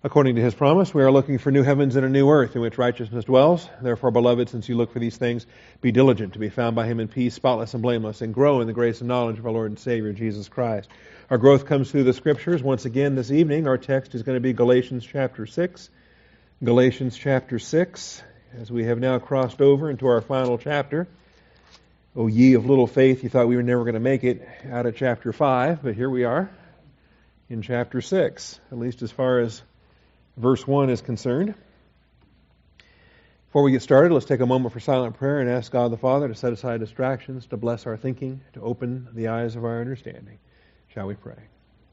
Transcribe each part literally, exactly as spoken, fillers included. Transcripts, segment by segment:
According to His promise, we are looking for new heavens and a new earth in which righteousness dwells. Therefore, beloved, since you look for these things, be diligent to be found by Him in peace, spotless and blameless, and grow in the grace and knowledge of our Lord and Savior, Jesus Christ. Our growth comes through the Scriptures. Once again, this evening, our text is going to be Galatians chapter six. Galatians chapter six, as we have now crossed over into our final chapter. O ye of little faith, you thought we were never going to make it out of chapter five, but here we are in chapter six, at least as far as verse one is concerned. Before we get started, let's take a moment for silent prayer and ask God the Father to set aside distractions, to bless our thinking, to open the eyes of our understanding. Shall we pray?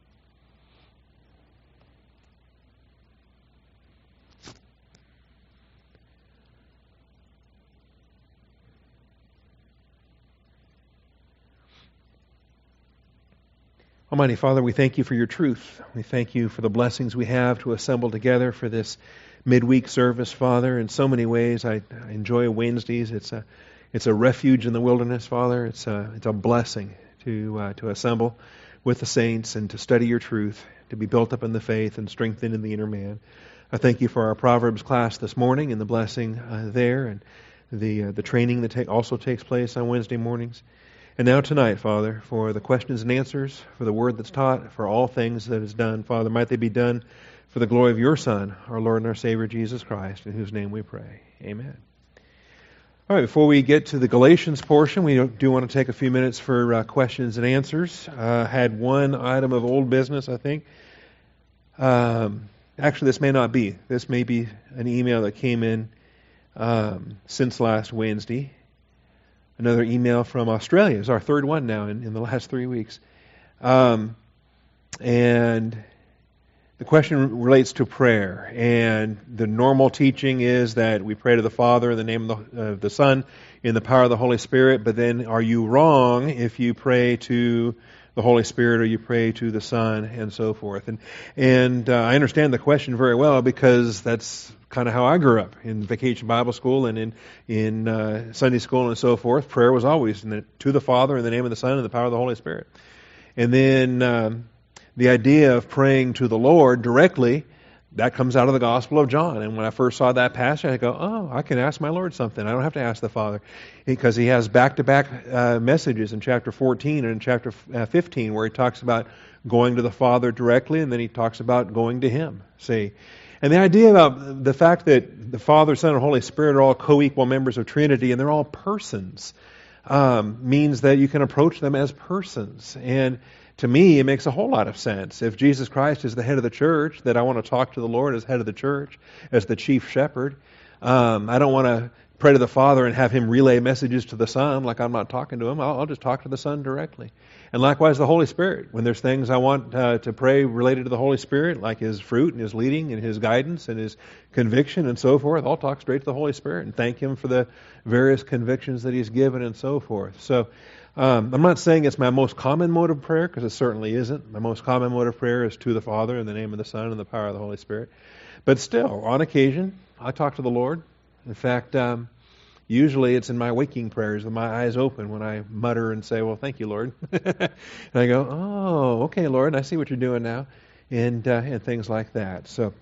Almighty Father, we thank you for your truth. We thank you for the blessings we have to assemble together for this midweek service, Father. In so many ways, I, I enjoy Wednesdays. It's a it's a refuge in the wilderness, Father. It's a it's a blessing to uh, to assemble with the saints and to study your truth, to be built up in the faith and strengthened in the inner man. I thank you for our Proverbs class this morning and the blessing uh, there, and the uh, the training that ta- also takes place on Wednesday mornings. And now tonight, Father, for the questions and answers, for the word that's taught, for all things that is done, Father, might they be done for the glory of your Son, our Lord and our Savior, Jesus Christ, in whose name we pray. Amen. All right, before we get to the Galatians portion, we do want to take a few minutes for uh, questions and answers. Uh, had one item of old business, I think. Um, actually, this may not be. This may be an email that came in um, since last Wednesday. Another email from Australia. It's our third one now in, in the last three weeks. Um, and the question relates to prayer. And the normal teaching is that we pray to the Father in the name of the, uh, the Son, in the power of the Holy Spirit. But then are you wrong if you pray to the Holy Spirit or you pray to the Son and so forth? And, and uh, I understand the question very well because that's kind of how I grew up in Vacation Bible School and in in uh, Sunday school and so forth. Prayer was always in the, to the Father in the name of the Son and the power of the Holy Spirit. And then um, the idea of praying to the Lord directly, that comes out of the Gospel of John. And when I first saw that passage, I go, oh, I can ask my Lord something. I don't have to ask the Father. Because he has back-to-back uh, messages in chapter fourteen and in chapter fifteen where he talks about going to the Father directly, and then he talks about going to Him. See? And the idea about the fact that the Father, Son, and Holy Spirit are all co-equal members of Trinity, and they're all persons, um, means that you can approach them as persons. And to me, it makes a whole lot of sense. If Jesus Christ is the head of the church, that I want to talk to the Lord as head of the church, as the chief shepherd. Um, I don't want to pray to the Father and have Him relay messages to the Son like I'm not talking to Him. I'll, I'll just talk to the Son directly. And likewise the Holy Spirit. When there's things I want uh, to pray related to the Holy Spirit, like His fruit and His leading and His guidance and His conviction and so forth, I'll talk straight to the Holy Spirit and thank Him for the various convictions that He's given and so forth. So um, I'm not saying it's my most common mode of prayer, because it certainly isn't. My most common mode of prayer is to the Father in the name of the Son and the power of the Holy Spirit. But still, on occasion, I talk to the Lord. In fact, um, usually it's in my waking prayers with my eyes open when I mutter and say, well, thank you, Lord. And I go, oh, okay, Lord, I see what you're doing now, and uh, and things like that. So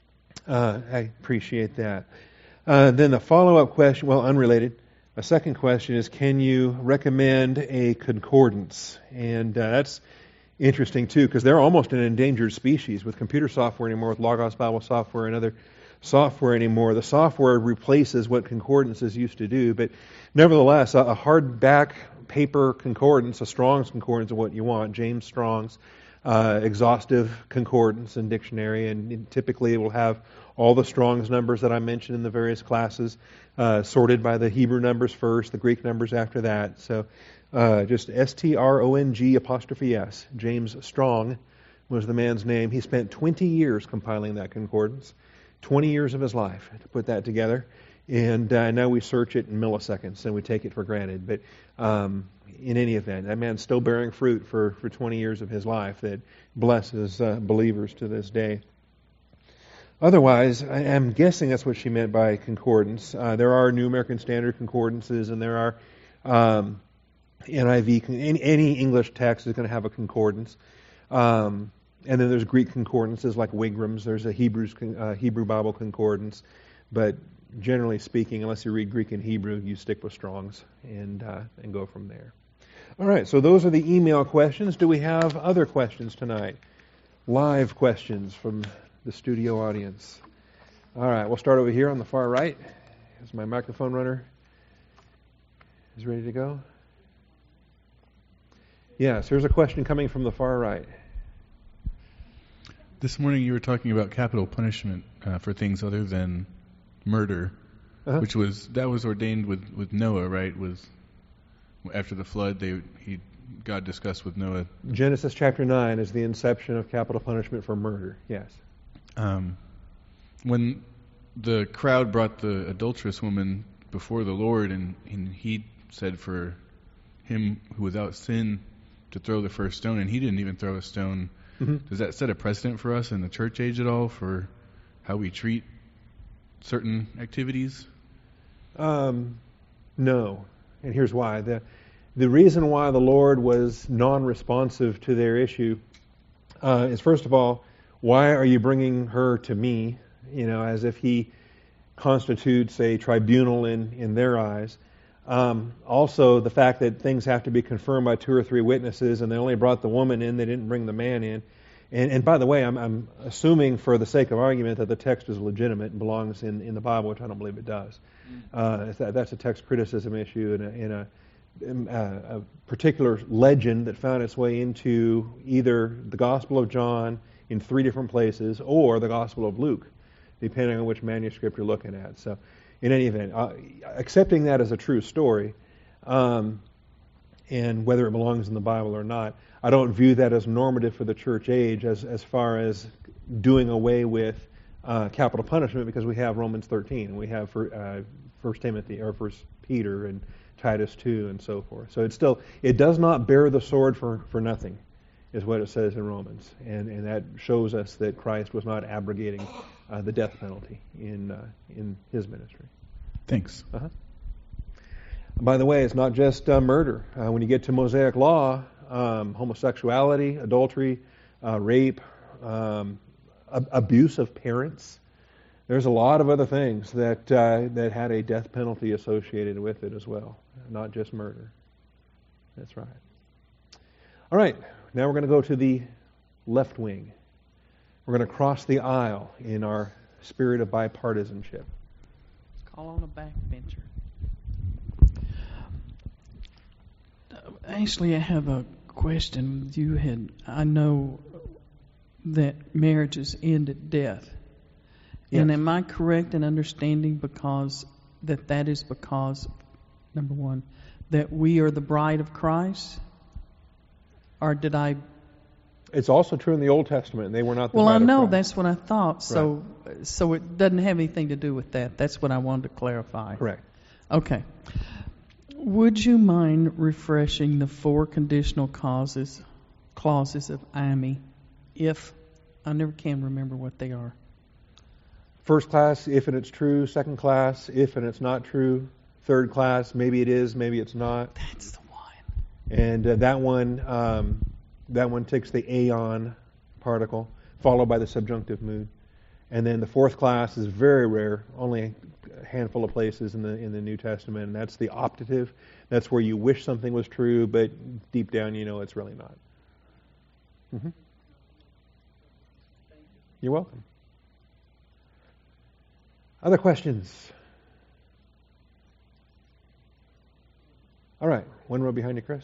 uh, I appreciate that. Uh, then the follow-up question, well, unrelated, a second question is, can you recommend a concordance? And uh, that's interesting, too, because they're almost an endangered species with computer software anymore, with Logos Bible software and other software anymore. The software replaces what concordances used to do, but nevertheless, a, a hardback paper concordance, a Strong's concordance of what you want, James Strong's uh, exhaustive concordance and dictionary, and typically it will have all the Strong's numbers that I mentioned in the various classes, uh, sorted by the Hebrew numbers first, the Greek numbers after that. So uh, just S T R O N G apostrophe S, James Strong was the man's name. He spent twenty years compiling that concordance. twenty years of his life to put that together. And uh, now we search it in milliseconds and we take it for granted. But um, in any event, that man's still bearing fruit for, for twenty years of his life that blesses uh, believers to this day. Otherwise, I am guessing that's what she meant by concordance. Uh, there are New American Standard concordances, and there are um, N I V, any, any English text is going to have a concordance. Um, and then there's Greek concordances like Wigram's. There's a Hebrews, uh, Hebrew Bible concordance. But generally speaking, unless you read Greek and Hebrew, you stick with Strong's and uh, and go from there. All right, so those are the email questions. Do we have other questions tonight? Live questions from the studio audience. All right, we'll start over here on the far right. Is my microphone runner is ready to go? Yes, here's a question coming from the far right. This morning you were talking about capital punishment uh, for things other than murder, uh-huh. which was that was ordained with, with Noah, right? Was after the flood, they he God discussed with Noah. Genesis chapter nine is the inception of capital punishment for murder. Yes. Um, when the crowd brought the adulterous woman before the Lord, and, and he said for him who was without sin to throw the first stone, and he didn't even throw a stone. Mm-hmm. Does that set a precedent for us in the church age at all for how we treat certain activities? Um, no, and here's why. The the reason why the Lord was non-responsive to their issue uh, is, first of all, why are you bringing her to me? You know, as if he constitutes a tribunal in, in their eyes. Um, also, the fact that things have to be confirmed by two or three witnesses, and they only brought the woman in, they didn't bring the man in. And, and by the way, I'm, I'm assuming for the sake of argument that the text is legitimate and belongs in, in the Bible, which I don't believe it does. Uh, that, that's a text criticism issue in a, in a, in a, a particular legend that found its way into either the Gospel of John in three different places or the Gospel of Luke, depending on which manuscript you're looking at. So, in any event, uh, accepting that as a true story, um, and whether it belongs in the Bible or not, I don't view that as normative for the church age as, as far as doing away with uh, capital punishment, because we have Romans thirteen, and we have for, uh, First Timothy or First Peter and Titus two and so forth. So it still it does not bear the sword for, for nothing, is what it says in Romans, and and that shows us that Christ was not abrogating uh, the death penalty in uh, in his ministry. Thanks. Uh-huh. By the way, it's not just uh, murder. Uh, when you get to Mosaic law, um, homosexuality, adultery, uh, rape, um, ab- abuse of parents. There's a lot of other things that uh, that had a death penalty associated with it as well, not just murder. That's right. All right, now we're going to go to the left wing. We're going to cross the aisle in our spirit of bipartisanship. Let's call on a backbencher. Actually, I have a question. You had, I know that marriages end at death. Yes. And am I correct in understanding because that that is because, number one, that we are the bride of Christ? Or did I... It's also true in the Old Testament. They were not the well, bride I of know Christ. that's what I thought. So, right. so it doesn't have anything to do with that. That's what I wanted to clarify. Correct. Okay. Would you mind refreshing the four conditional causes, clauses of I M E, if I never can remember what they are? First class, if and it's true. Second class, if and it's not true. Third class, maybe it is, maybe it's not. That's the one. And uh, that one, um, that one takes the aeon particle, followed by the subjunctive mood. And then the fourth class is very rare, only a handful of places in the in the New Testament, and that's the optative. That's where you wish something was true, but deep down you know it's really not. Mm-hmm. You're welcome. Other questions? All right, one row behind you, Chris.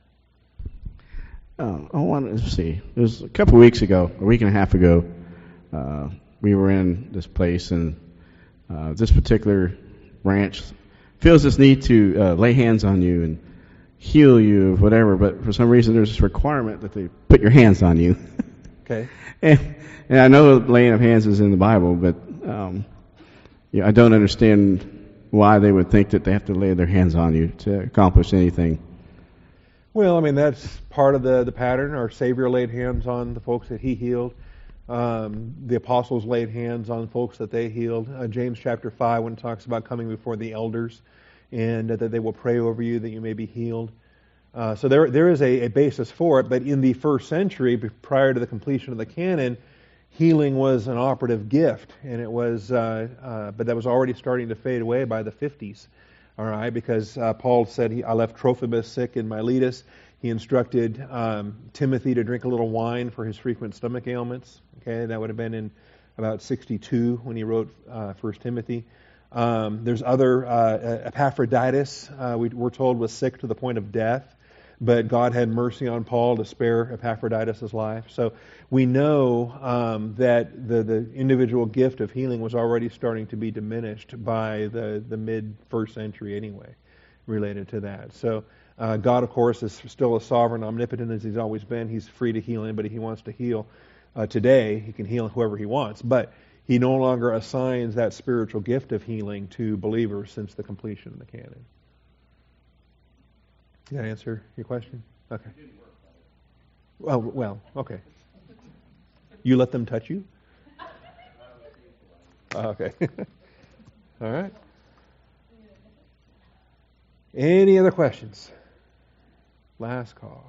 Uh, I wanted to see. It was a couple of weeks ago, a week and a half ago. Uh, we were in this place, and uh, this particular ranch feels this need to uh, lay hands on you and heal you of whatever. But for some reason, there's this requirement that they put your hands on you. Okay. and, and I know laying of hands is in the Bible, but um, yeah, I don't understand why they would think that they have to lay their hands on you to accomplish anything. Well, I mean, that's part of the, the pattern. Our Savior laid hands on the folks that He healed. Um, the apostles laid hands on folks that they healed. Uh, James chapter five, when it talks about coming before the elders, and uh, that they will pray over you that you may be healed. Uh, so there there is a, a basis for it, but in the first century, prior to the completion of the canon, healing was an operative gift, and it was, uh, uh, but that was already starting to fade away by the fifties. All right, because uh, Paul said, he, "I left Trophimus sick in Miletus." He instructed um, Timothy to drink a little wine for his frequent stomach ailments. Okay, that would have been in about sixty-two when he wrote uh, First Timothy. Um, there's other uh, Epaphroditus. Uh, we, we're told was sick to the point of death, but God had mercy on Paul to spare Epaphroditus' life. So we know um, that the, the individual gift of healing was already starting to be diminished by the, the mid-first century anyway, related to that. So uh, God, of course, is still as sovereign, omnipotent as He's always been. He's free to heal anybody He wants to heal. Uh, today, He can heal whoever He wants, but He no longer assigns that spiritual gift of healing to believers since the completion of the canon. Did that answer your question? Okay. Well, well, okay. You let them touch you? Oh, okay. All right. Any other questions? Last call.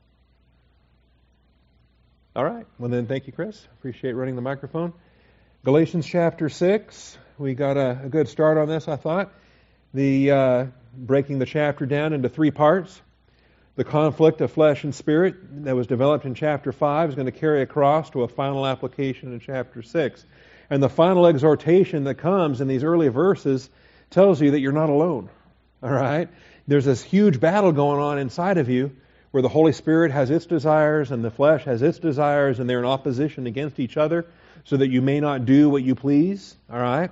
All right. Well, then, thank you, Chris. Appreciate running the microphone. Galatians chapter six. We got a, a good start on this, I thought. The uh, breaking the chapter down into three parts. The conflict of flesh and spirit that was developed in chapter five is going to carry across to a final application in chapter six. And the final exhortation that comes in these early verses tells you that you're not alone. All right? There's this huge battle going on inside of you where the Holy Spirit has its desires and the flesh has its desires, and they're in opposition against each other so that you may not do what you please. All right?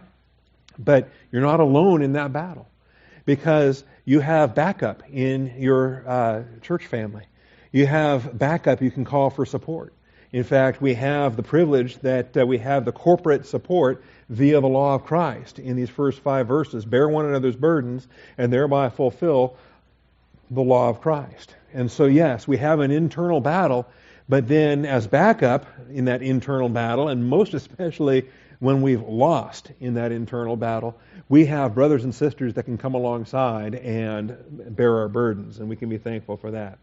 But you're not alone in that battle, because you have backup in your uh, church family. You have backup you can call for support. In fact, we have the privilege that uh, we have the corporate support via the law of Christ in these first five verses. Bear one another's burdens and thereby fulfill the law of Christ. And so, yes, we have an internal battle, but then as backup in that internal battle, and most especially when we've lost in that internal battle, we have brothers and sisters that can come alongside and bear our burdens, and we can be thankful for that.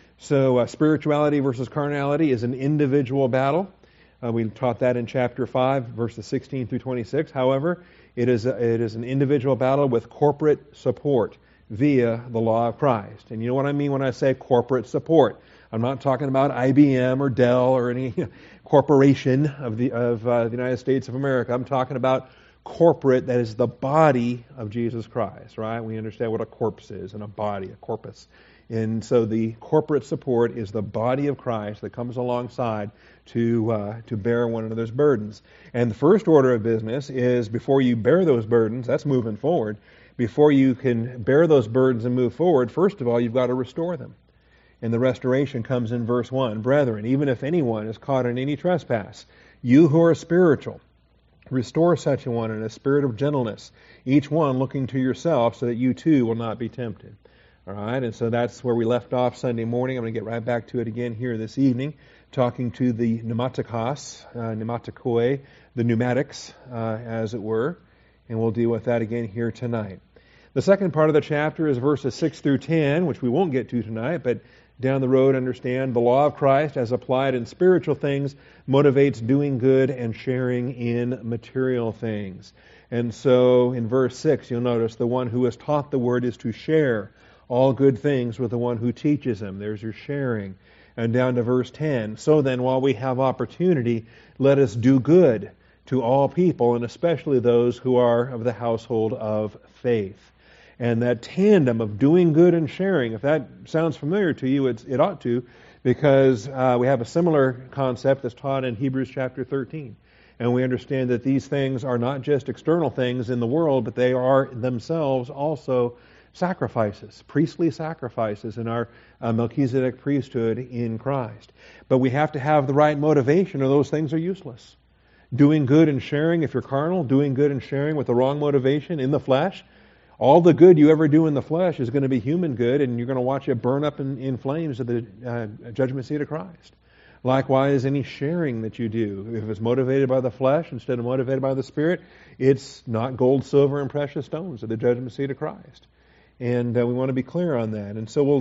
So uh, spirituality versus carnality is an individual battle. Uh, we taught that in chapter five, verses sixteen through twenty-six. However, it is a, it is an individual battle with corporate support via the law of Christ. And you know what I mean when I say corporate support? I'm not talking about I B M or Dell or any corporation of the of uh, the United States of America. I'm talking about corporate, that is the body of Jesus Christ, right? We understand what a corpse is and a body, a corpus. And so the corporate support is the body of Christ that comes alongside to uh, to bear one another's burdens. And the first order of business is, before you bear those burdens, that's moving forward, before you can bear those burdens and move forward, first of all, you've got to restore them. And the restoration comes in verse one. Brethren, even if anyone is caught in any trespass, you who are spiritual, restore such a one in a spirit of gentleness, each one looking to yourself, so that you too will not be tempted. All right, and so that's where we left off Sunday morning. I'm going to get right back to it again here this evening, talking to the pneumatikos, uh, pneumatikoi, the pneumatics, uh, as it were, and we'll deal with that again here tonight. The second part of the chapter is verses six through ten, which we won't get to tonight, but down the road, understand the law of Christ as applied in spiritual things motivates doing good and sharing in material things. And so in verse six, you'll notice the one who is taught the word is to share all good things with the one who teaches them. There's your sharing. And down to verse ten, so then while we have opportunity, let us do good to all people, and especially those who are of the household of faith. And that tandem of doing good and sharing, if that sounds familiar to you, it's, it ought to, because uh, we have a similar concept that's taught in Hebrews chapter thirteen. And we understand that these things are not just external things in the world, but they are themselves also sacrifices, priestly sacrifices in our uh, Melchizedek priesthood in Christ. But we have to have the right motivation, or those things are useless. Doing good and sharing, if you're carnal, doing good and sharing with the wrong motivation in the flesh, all the good you ever do in the flesh is going to be human good, and you're going to watch it burn up in, in flames at the uh, judgment seat of Christ. Likewise, any sharing that you do, if it's motivated by the flesh instead of motivated by the Spirit, it's not gold, silver, and precious stones at the judgment seat of Christ. And uh, we want to be clear on that. And so we'll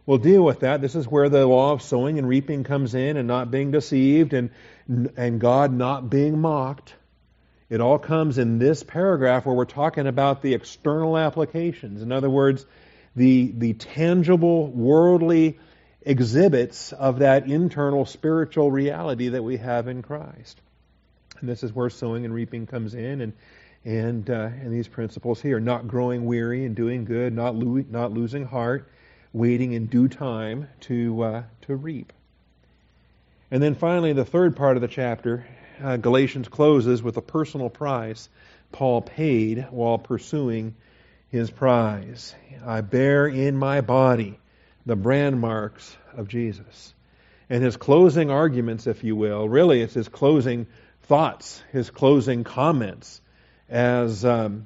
we'll deal with that. This is where the law of sowing and reaping comes in, and not being deceived, and and God not being mocked. It all comes in this paragraph where we're talking about the external applications. In other words, the the tangible, worldly exhibits of that internal spiritual reality that we have in Christ. And this is where sowing and reaping comes in, and and uh, and these principles here: not growing weary and doing good, not lo- not losing heart, waiting in due time to uh, to reap. And then finally, the third part of the chapter, uh, Galatians closes with a personal price Paul paid while pursuing his prize. I bear in my body the brand marks of Jesus. And his closing arguments, if you will, really it's his closing thoughts, his closing comments as um,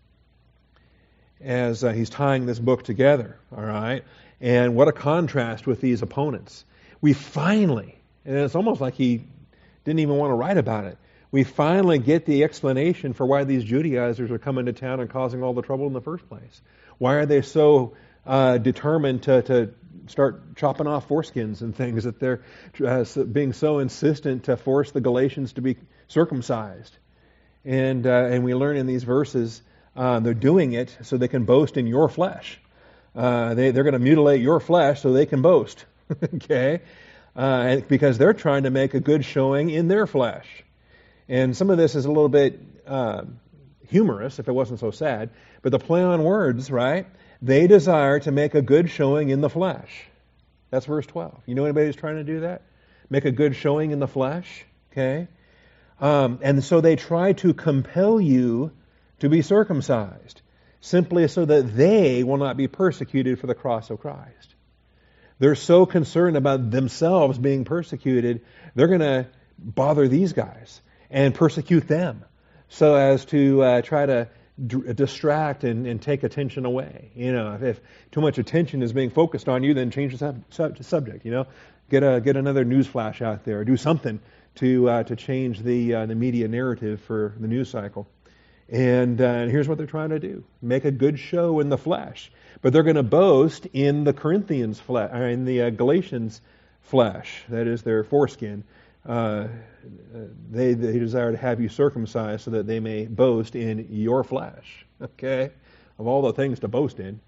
as uh, he's tying this book together, all right? And what a contrast with these opponents. We finally, and it's almost like he didn't even want to write about it, we finally get the explanation for why these Judaizers are coming to town and causing all the trouble in the first place. Why are they so uh, determined to, to start chopping off foreskins and things, that they're uh, being so insistent to force the Galatians to be circumcised? And uh, and we learn in these verses uh, they're doing it so they can boast in your flesh. Uh, they, they're going to mutilate your flesh so they can boast, okay? Uh, because they're trying to make a good showing in their flesh. And some of this is a little bit uh, humorous, if it wasn't so sad, but the play on words, right? They desire to make a good showing in the flesh. That's verse twelve. You know anybody who's trying to do that? Make a good showing in the flesh, okay? Um, and so they try to compel you to be circumcised, simply so that they will not be persecuted for the cross of Christ. They're so concerned about themselves being persecuted, they're going to bother these guys and persecute them, so as to uh, try to d- distract and, and take attention away. You know, if, if too much attention is being focused on you, then change the sub- sub- subject. You know, get a get another news flash out there, or do something to uh, to change the uh, the media narrative for the news cycle. And, uh, and here's what they're trying to do: make a good show in the flesh. But they're going to boast in the Corinthians flesh, or in the uh, Galatians flesh. That is their foreskin. Uh, they, they desire to have you circumcised so that they may boast in your flesh. Okay? Of all the things to boast in.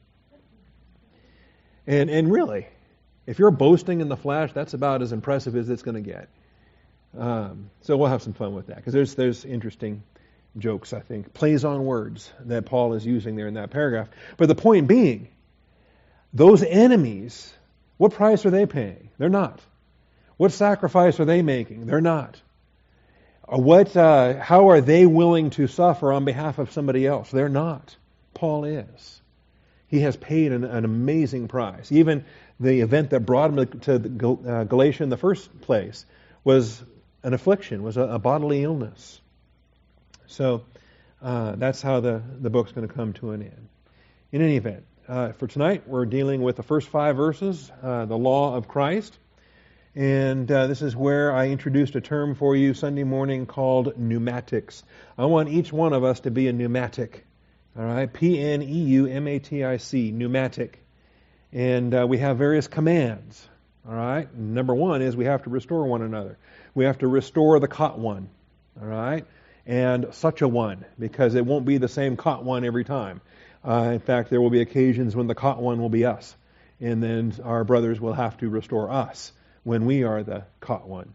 And and really, if you're boasting in the flesh, that's about as impressive as it's going to get. Um, so we'll have some fun with that, because there's there's interesting jokes, I think, plays on words that Paul is using there in that paragraph. But the point being, those enemies, what price are they paying? They're not. What sacrifice are they making? They're not. What? Uh, how are they willing to suffer on behalf of somebody else? They're not. Paul is. He has paid an, an amazing price. Even the event that brought him to the, uh, Galatia in the first place was an affliction, was a, a bodily illness. So uh, that's how the, the book's going to come to an end. In any event, uh, for tonight, we're dealing with the first five verses, uh, the law of Christ. And uh, this is where I introduced a term for you Sunday morning called pneumatics. I want each one of us to be a pneumatic. All right, P N E U M A T I C, pneumatic. And uh, we have various commands. All right, number one is we have to restore one another. We have to restore the caught one. All right, and such a one, because it won't be the same caught one every time. Uh, in fact, there will be occasions when the caught one will be us, and then our brothers will have to restore us when we are the caught one.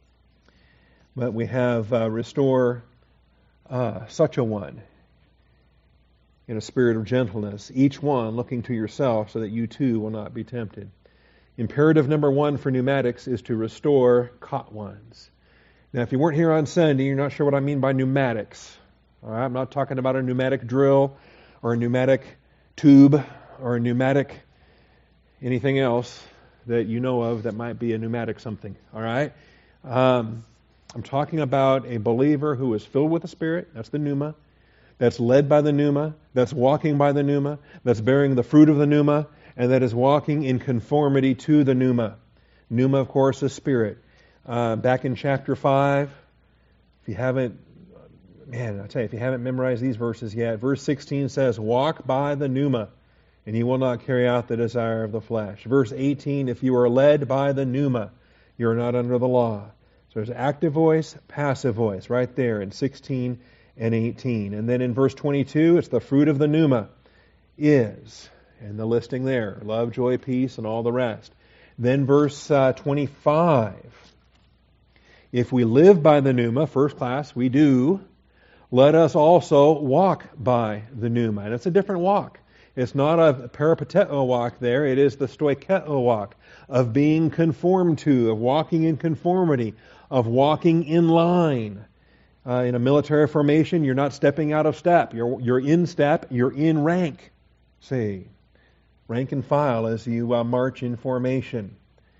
But we have uh, restore uh, such a one in a spirit of gentleness, each one looking to yourself so that you too will not be tempted. Imperative number one for pneumatics is to restore caught ones. Now, if you weren't here on Sunday, you're not sure what I mean by pneumatics. All right, I'm not talking about a pneumatic drill or a pneumatic tube or a pneumatic anything else that you know of that might be a pneumatic something. All right, um, I'm talking about a believer who is filled with the Spirit. That's the pneuma. That's led by the pneuma. That's walking by the pneuma. That's bearing the fruit of the pneuma, and that is walking in conformity to the pneuma. Pneuma, of course, is spirit. Uh, back in chapter five, if you haven't, man, I tell you, if you haven't memorized these verses yet, verse sixteen says, "Walk by the pneuma, and you will not carry out the desire of the flesh. Verse eighteen, if you are led by the pneuma, you are not under the law. So there's active voice, passive voice, right there in sixteen and eighteen. And then in verse twenty-two, it's the fruit of the pneuma is, and the listing there, love, joy, peace, and all the rest. Then verse uh, twenty-five, if we live by the pneuma, first class, we do, let us also walk by the pneuma. And it's a different walk. It's not a peripateo walk there, it is the stoikeo walk of being conformed to, of walking in conformity, of walking in line. Uh, in a military formation, you're not stepping out of step. You're, you're in step, you're in rank. See, rank and file as you uh, march in formation.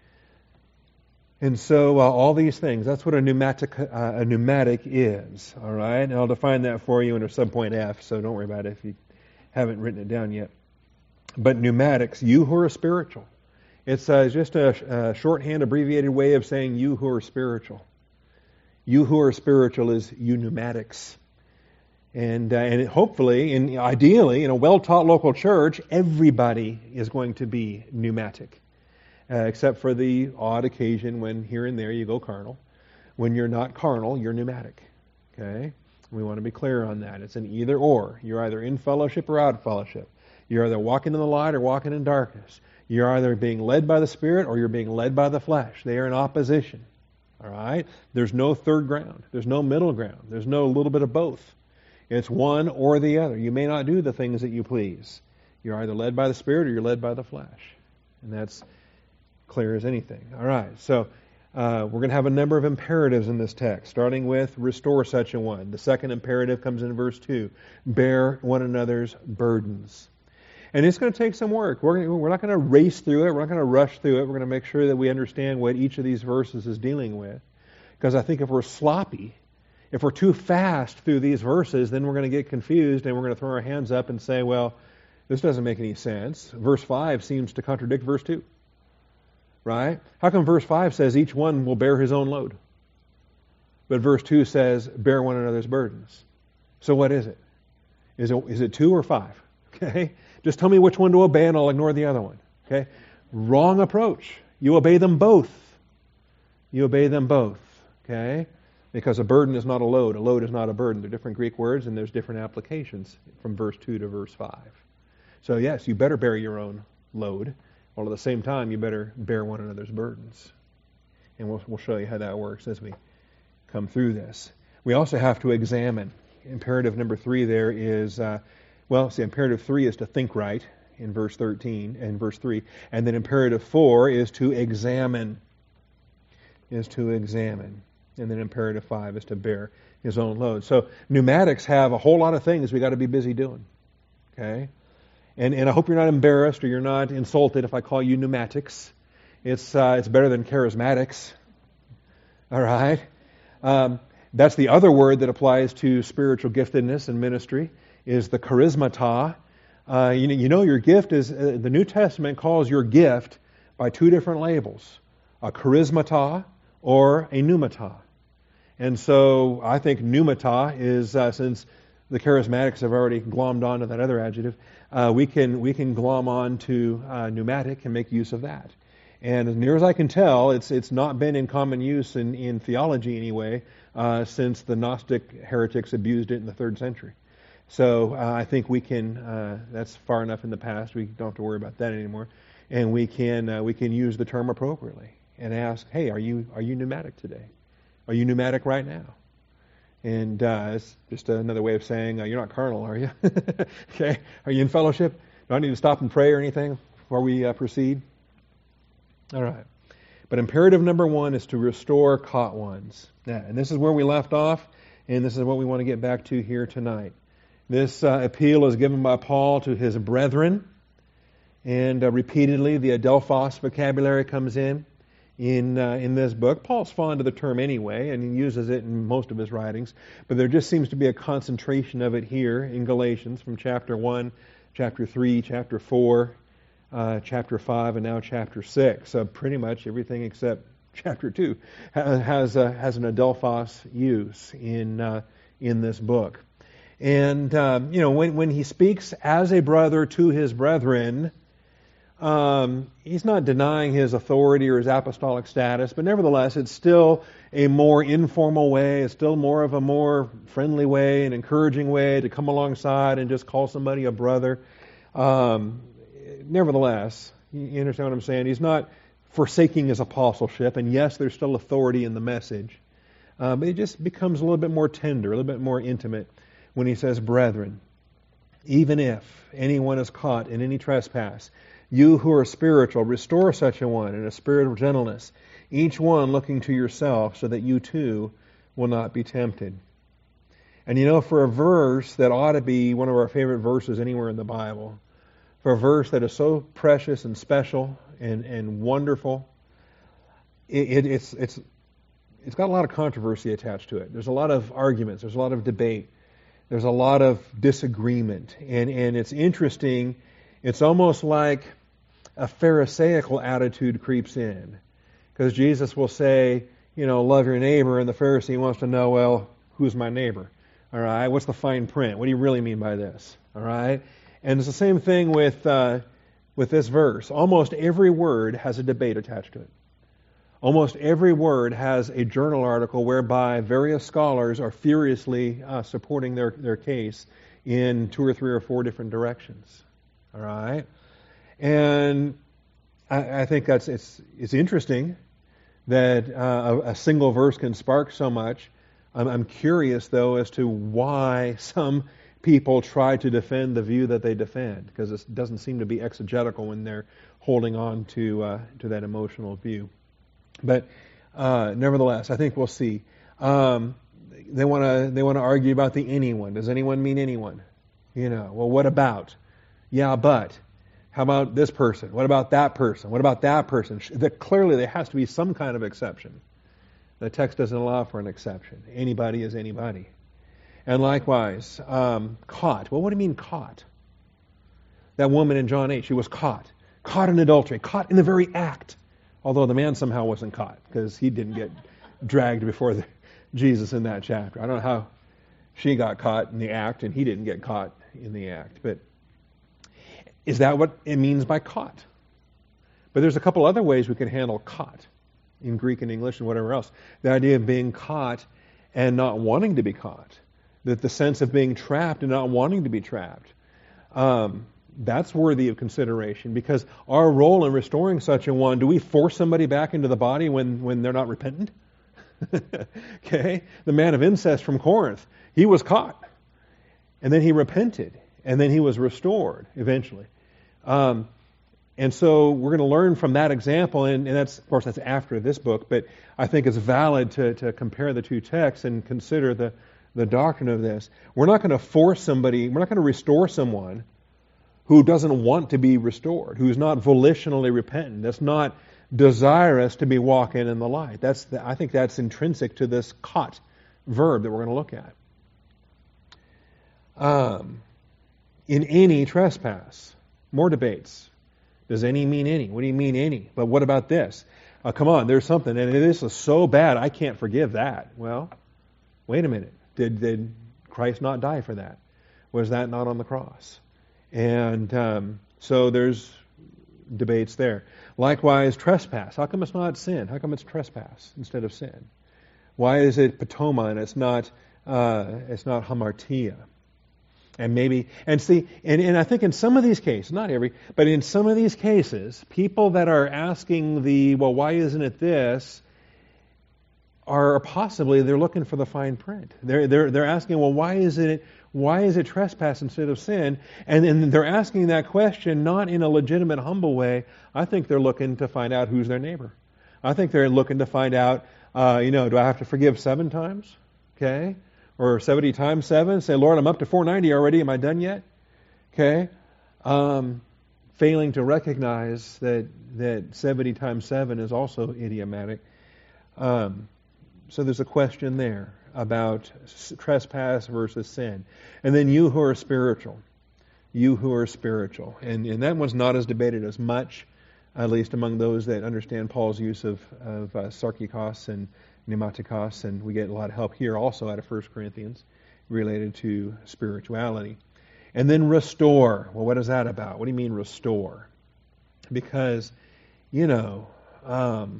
And so uh, all these things, that's what a pneumatic uh, a pneumatic is. All right, and I'll define that for you under subpoint F, so don't worry about it if you haven't written it down yet. But pneumatics, you who are spiritual. It's uh, just a, a shorthand, abbreviated way of saying you who are spiritual. You who are spiritual is you pneumatics. And, uh, and hopefully, and ideally, in a well-taught local church, everybody is going to be pneumatic. Uh, except for the odd occasion when here and there you go carnal. When you're not carnal, you're pneumatic. Okay? We want to be clear on that. It's an either or. You're either in fellowship or out of fellowship. You're either walking in the light or walking in darkness. You're either being led by the Spirit or you're being led by the flesh. They are in opposition. All right? There's no third ground. There's no middle ground. There's no little bit of both. It's one or the other. You may not do the things that you please. You're either led by the Spirit or you're led by the flesh. And that's clear as anything. All right, so uh, we're going to have a number of imperatives in this text, starting with restore such a one. The second imperative comes in verse two, bear one another's burdens. And it's going to take some work. We're, going to, we're not going to race through it. We're not going to rush through it. We're going to make sure that we understand what each of these verses is dealing with. Because I think if we're sloppy, if we're too fast through these verses, then we're going to get confused and we're going to throw our hands up and say, well, this doesn't make any sense. Verse five seems to contradict verse two. Right? How come verse five says each one will bear his own load? But verse two says, bear one another's burdens. So what is it? Is it, is it two or five? Okay? Just tell me which one to obey and I'll ignore the other one. Okay? Wrong approach. You obey them both. You obey them both. Okay? Because a burden is not a load. A load is not a burden. They're different Greek words and there's different applications from verse two to verse five. So yes, you better bear your own load. While at the same time, you better bear one another's burdens. And we'll, we'll show you how that works as we come through this. We also have to examine. Imperative number three there is, uh, well, see, imperative three is to think right in verse thirteen and verse three. And then imperative four is to examine. Is to examine. And then imperative five is to bear his own load. So pneumatics have a whole lot of things we got to be busy doing. Okay? And, and I hope you're not embarrassed or you're not insulted if I call you pneumatics. It's uh, it's better than charismatics. All right? Um, that's the other word that applies to spiritual giftedness and ministry, is the charismata. Uh, you, know, you know your gift is, uh, the New Testament calls your gift by two different labels, a charismata or a pneumata. And so I think pneumata is, uh, since the charismatics have already glommed onto that other adjective, uh, we can we can glom on to uh, pneumatic and make use of that. And as near as I can tell, it's it's not been in common use in, in theology anyway, uh, since the Gnostic heretics abused it in the third century. So uh, I think we can, uh, that's far enough in the past, we don't have to worry about that anymore. And we can uh, we can use the term appropriately and ask, hey, are you are you pneumatic today? Are you pneumatic right now? And uh, it's just another way of saying, uh, you're not carnal, are you? Okay? Are you in fellowship? Do I need to stop and pray or anything before we uh, proceed? All right. But imperative number one is to restore caught ones. Yeah, and this is where we left off, and this is what we want to get back to here tonight. This uh, appeal is given by Paul to his brethren, and uh, repeatedly the adelphos vocabulary comes in. In uh, in this book. Paul's fond of the term anyway, and he uses it in most of his writings, but there just seems to be a concentration of it here in Galatians from chapter one, chapter three, chapter four, uh, chapter five, and now chapter six. So pretty much everything except chapter two has uh, has an adelphos use in uh, in this book. And, um, you know, when, when he speaks as a brother to his brethren, um, he's not denying his authority or his apostolic status, but nevertheless, it's still a more informal way. It's still more of a more friendly way, an encouraging way to come alongside and just call somebody a brother. Um, nevertheless, you understand what I'm saying? He's not forsaking his apostleship, and yes, there's still authority in the message. Uh, but it just becomes a little bit more tender, a little bit more intimate when he says, brethren, even if anyone is caught in any trespass, you who are spiritual, restore such a one in a spirit of gentleness, each one looking to yourself, so that you too will not be tempted. And you know, for a verse that ought to be one of our favorite verses anywhere in the Bible, for a verse that is so precious and special and, and wonderful, it, it, it's, it's, it's got a lot of controversy attached to it. There's a lot of arguments. There's a lot of debate. There's a lot of disagreement. And, and it's interesting. It's almost like a Pharisaical attitude creeps in. Because Jesus will say, you know, love your neighbor, and the Pharisee wants to know, well, who's my neighbor? All right, what's the fine print? What do you really mean by this? All right? And it's the same thing with uh, with this verse. Almost every word has a debate attached to it. Almost every word has a journal article whereby various scholars are furiously uh, supporting their, their case in two or three or four different directions. All right? And I, I think that's it's it's interesting that uh, a, a single verse can spark so much. I'm, I'm curious, though, as to why some people try to defend the view that they defend, because it doesn't seem to be exegetical when they're holding on to uh, to that emotional view. But uh, nevertheless, I think we'll see. Um, they want to they want to argue about the anyone. Does anyone mean anyone? You know, well, what about? Yeah, but how about this person? What about that person? What about that person? That clearly there has to be some kind of exception. The text doesn't allow for an exception. Anybody is anybody. And likewise, um, caught. Well, what do you mean caught? That woman in John eight, she was caught. Caught in adultery. Caught in the very act. Although the man somehow wasn't caught, because he didn't get dragged before the, Jesus in that chapter. I don't know how she got caught in the act and he didn't get caught in the act. But is that what it means by caught? But there's a couple other ways we can handle caught in Greek and English and whatever else. The idea of being caught and not wanting to be caught. That the sense of being trapped and not wanting to be trapped. Um, that's worthy of consideration, because our role in restoring such a one, do we force somebody back into the body when, when they're not repentant? Okay? The man of incest from Corinth, he was caught. And then he repented. And then he was restored eventually. Um, and so we're going to learn from that example, and, and that's, of course, that's after this book, but I think it's valid to, to compare the two texts and consider the, the doctrine of this. We're not going to force somebody, we're not going to restore someone who doesn't want to be restored, who's not volitionally repentant, that's not desirous to be walking in the light. That's the, I think that's intrinsic to this caught verb that we're going to look at. Um, in any trespass, more debates. Does any mean any? What do you mean any? But what about this? Uh, come on, there's something, and this is so bad, I can't forgive that. Well, wait a minute. Did, did Christ not die for that? Was that not on the cross? And um, so there's debates there. Likewise, trespass. How come it's not sin? How come it's trespass instead of sin? Why is it patoma and it's not uh, it's not hamartia? And maybe and see and, and I think in some of these cases, not every, but in some of these cases, people that are asking the well, why isn't it this? Are possibly they're looking for the fine print. They're they're they're asking, well, why is it why is it trespass instead of sin? And and they're asking that question not in a legitimate, humble way. I think they're looking to find out who's their neighbor. I think they're looking to find out, uh, you know, do I have to forgive seven times? Okay, or seventy times seven? Say, Lord, I'm up to four ninety already. Am I done yet? Okay, um, failing to recognize that that seventy times seven is also idiomatic. Um, So there's a question there about trespass versus sin. And then you who are spiritual. You who are spiritual. And, and that one's not as debated as much, at least among those that understand Paul's use of, of uh, sarkikos and pneumatikos. And we get a lot of help here also out of First Corinthians related to spirituality. And then restore. Well, what is that about? What do you mean restore? Because, you know, um,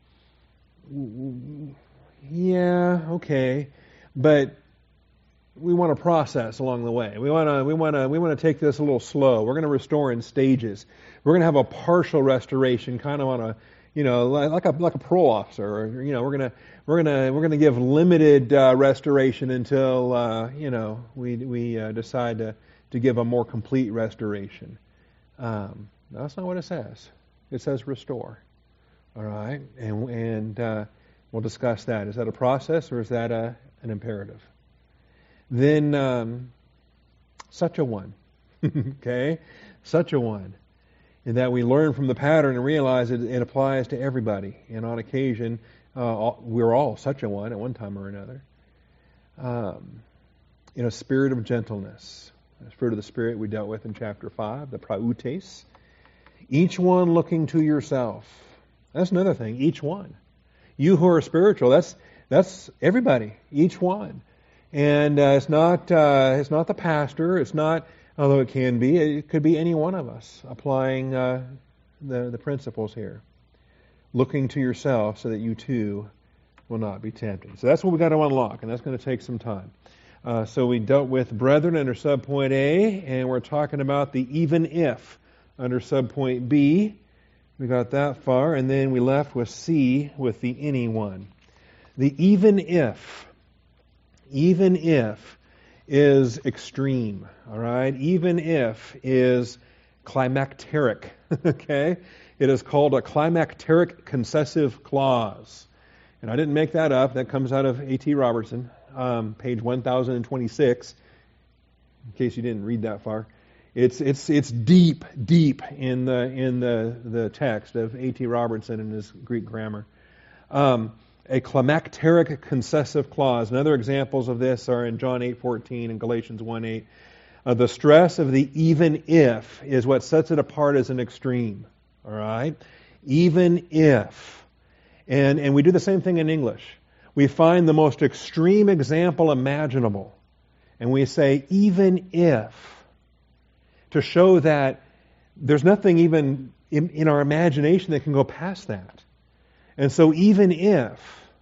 yeah, okay, but we want to process along the way. We want to we want to we want to take this a little slow. We're going to restore in stages. We're going to have a partial restoration, kind of on a, you know, like a like a parole officer, or, you know, we're gonna we're gonna we're gonna give limited uh, restoration until uh, you know we we uh, decide to to give a more complete restoration. Um, that's not what it says. It says restore. All right, and and uh, we'll discuss that. Is that a process or is that a, an imperative? Then um, such a one, okay, such a one. In that we learn from the pattern and realize it, it applies to everybody. And on occasion, uh, we're all such a one at one time or another. Um, in a spirit of gentleness. The fruit of the Spirit we dealt with in chapter five, the prautes. Each one looking to yourself. That's another thing, each one. You who are spiritual, that's that's everybody, each one. And uh, it's not uh, it's not the pastor, it's not, although it can be, it could be any one of us applying uh, the, the principles here. Looking to yourself so that you too will not be tempted. So that's what we've got to unlock, and that's going to take some time. Uh, so we dealt with brethren under subpoint A, and we're talking about the even if under subpoint B. We got that far, and then we left with C with the anyone. The even if, even if is extreme, all right? Even if is climacteric, okay? It is called a climacteric concessive clause. And I didn't make that up. That comes out of A T Robertson, um, page one thousand twenty-six, in case you didn't read that far. It's it's it's deep, deep in the in the, the text of A T Robertson and his Greek grammar. Um, a climacteric concessive clause. And other examples of this are in John eight fourteen and Galatians one eight. Uh, the stress of the even if is what sets it apart as an extreme. All right? Even if. And and we do the same thing in English. We find the most extreme example imaginable. And we say, even if, to show that there's nothing even in, in our imagination that can go past that. And so even if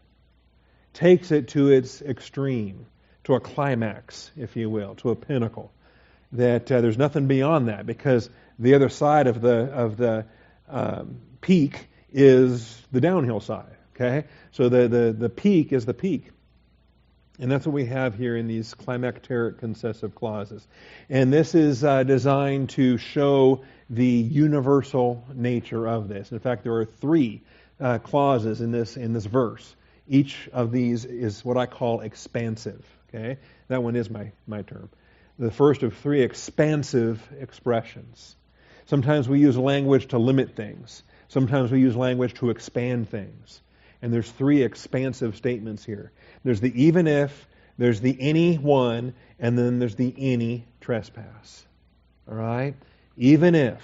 takes it to its extreme, to a climax, if you will, to a pinnacle. That uh, there's nothing beyond that, because the other side of the of the um, peak is the downhill side. Okay, so the, the the peak is the peak, and that's what we have here in these climacteric concessive clauses. And this is uh, designed to show the universal nature of this. In fact, there are three uh, clauses in this in this verse. Each of these is what I call expansive. Okay, that one is my my term. The first of three expansive expressions. Sometimes we use language to limit things. Sometimes we use language to expand things. And there's three expansive statements here. There's the even if, there's the any one, and then there's the any trespass. All right? Even if.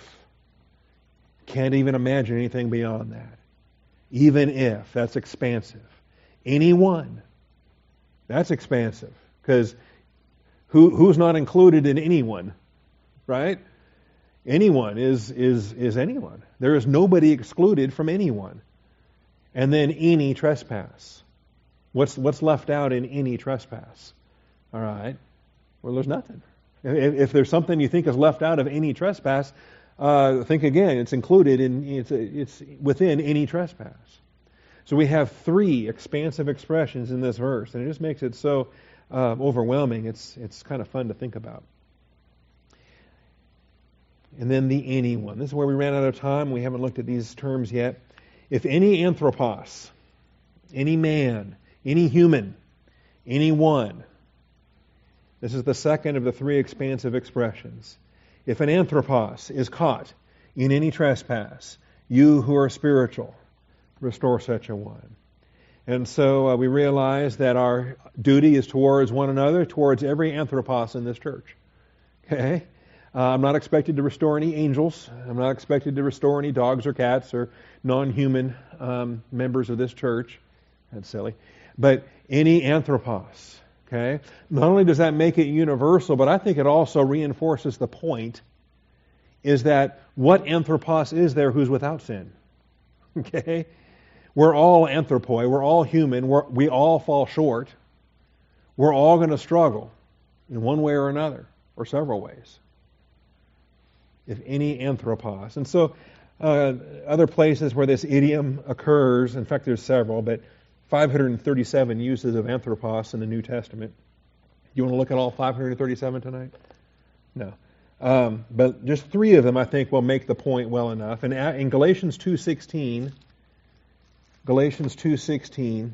Can't even imagine anything beyond that. Even if. That's expansive. Any one. That's expansive. Because Who, who's not included in anyone, right? Anyone is, is, is anyone. There is nobody excluded from anyone. And then any trespass. What's, what's left out in any trespass? All right. Well, there's nothing. If, if there's something you think is left out of any trespass, uh, think again. It's included in, it's, it's within any trespass. So we have three expansive expressions in this verse, and it just makes it so Uh, overwhelming. It's it's kind of fun to think about. And then the any one. This is where we ran out of time. We haven't looked at these terms yet. If any anthropos, any man, any human, any one. This is the second of the three expansive expressions. If an anthropos is caught in any trespass, you who are spiritual, restore such a one. And so uh, we realize that our duty is towards one another, towards every anthropos in this church. Okay? Uh, I'm not expected to restore any angels. I'm not expected to restore any dogs or cats or non-human um, members of this church. That's silly. But any anthropos. Okay? Not only does that make it universal, but I think it also reinforces the point is that what anthropos is there who's without sin? Okay? We're all anthropoi. We're all human. We're, we all fall short. We're all going to struggle in one way or another, or several ways. If any anthropos. And so uh, other places where this idiom occurs, in fact there's several, but five hundred thirty-seven uses of anthropos in the New Testament. You want to look at all five hundred thirty-seven tonight? No. Um, but just three of them I think will make the point well enough. And in Galatians two sixteen, Galatians two sixteen,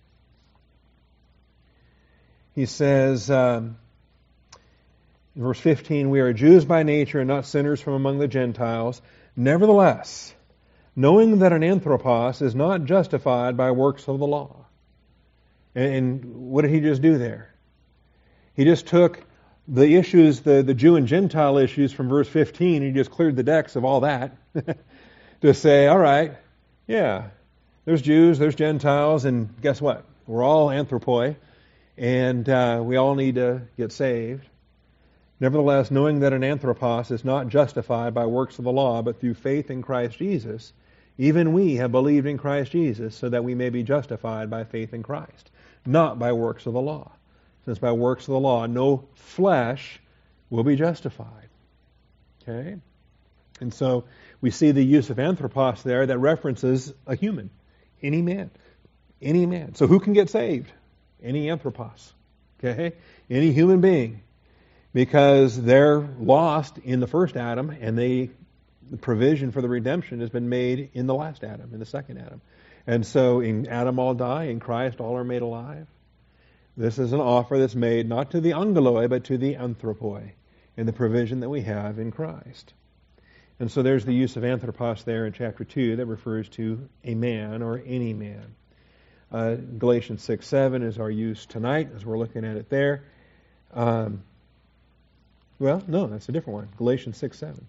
he says, um, in verse fifteen, we are Jews by nature and not sinners from among the Gentiles. Nevertheless, knowing that an anthropos is not justified by works of the law. And, and what did he just do there? He just took the issues, the, the Jew and Gentile issues from verse fifteen, and he just cleared the decks of all that to say, all right, yeah, there's Jews, there's Gentiles, and guess what? We're all anthropoi, and uh, we all need to get saved. Nevertheless, knowing that an anthropos is not justified by works of the law, but through faith in Christ Jesus, even we have believed in Christ Jesus so that we may be justified by faith in Christ, not by works of the law. Since by works of the law, no flesh will be justified. Okay? And so we see the use of anthropos there that references a human, any man, any man. So who can get saved? Any anthropos. Okay? Any human being. Because they're lost in the first Adam, and they, the provision for the redemption has been made in the last Adam, in the second Adam. And so in Adam all die, in Christ all are made alive. This is an offer that's made not to the angeloi, but to the anthropoi, in the provision that we have in Christ. And so there's the use of anthropos there in chapter two that refers to a man or any man. Uh, Galatians six seven is our use tonight, as we're looking at it there. Um, Well, no, that's a different one. Galatians six seven.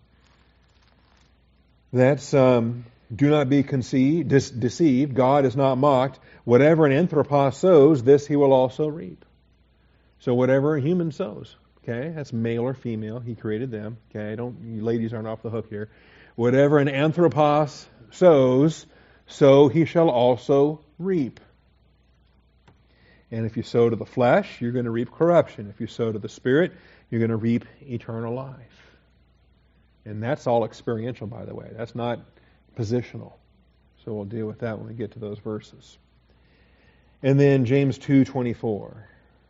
That's, um, do not be conceived, dis- deceived. God is not mocked. Whatever an anthropos sows, this he will also reap. So whatever a human sows, okay, that's male or female. He created them. Okay, don't you ladies aren't off the hook here. Whatever an anthropos sows, so he shall also reap. And if you sow to the flesh, you're going to reap corruption. If you sow to the Spirit, you're going to reap eternal life. And that's all experiential, by the way. That's not positional. So we'll deal with that when we get to those verses. And then James two twenty-four.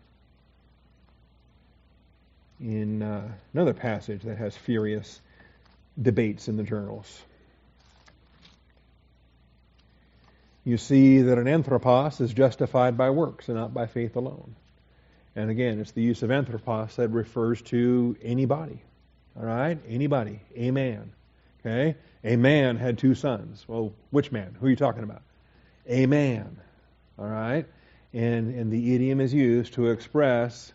In uh, another passage that has furious debates in the journals. You see that an anthropos is justified by works and not by faith alone. And again, it's the use of anthropos that refers to anybody. All right? Anybody. A man. Okay? A man had two sons. Well, which man? Who are you talking about? A man. All right? And, and the idiom is used to express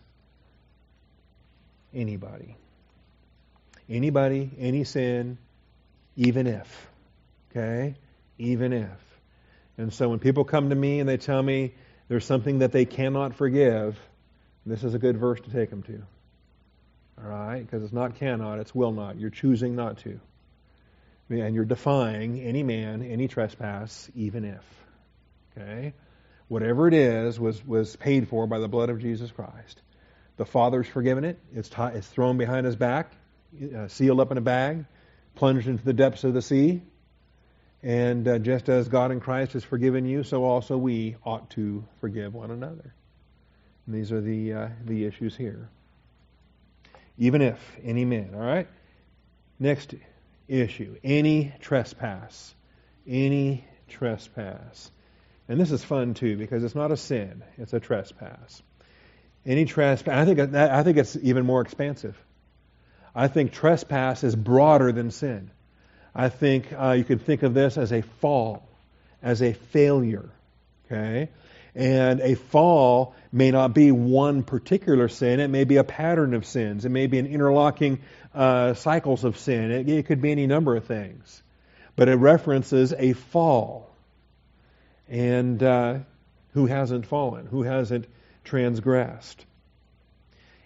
anybody. Anybody, any sin, even if. Okay? Even if. And so when people come to me and they tell me there's something that they cannot forgive, this is a good verse to take them to. All right? Because it's not cannot, it's will not. You're choosing not to. And you're defying any man, any trespass, even if. Okay? Whatever it is was, was paid for by the blood of Jesus Christ. The Father's forgiven it. It's, t- it's thrown behind his back, uh, sealed up in a bag, plunged into the depths of the sea. And uh, just as God in Christ has forgiven you, so also we ought to forgive one another. And these are the uh, the issues here. Even if any man, all right? Next issue, any trespass. Any trespass. And this is fun too, because it's not a sin, it's a trespass. Any trespass, I think I think it's even more expansive. I think trespass is broader than sin. I think uh, you could think of this as a fall, as a failure, okay? And a fall may not be one particular sin. It may be a pattern of sins. It may be an interlocking uh, cycles of sin. It, it could be any number of things. But it references a fall. And uh, who hasn't fallen? Who hasn't transgressed?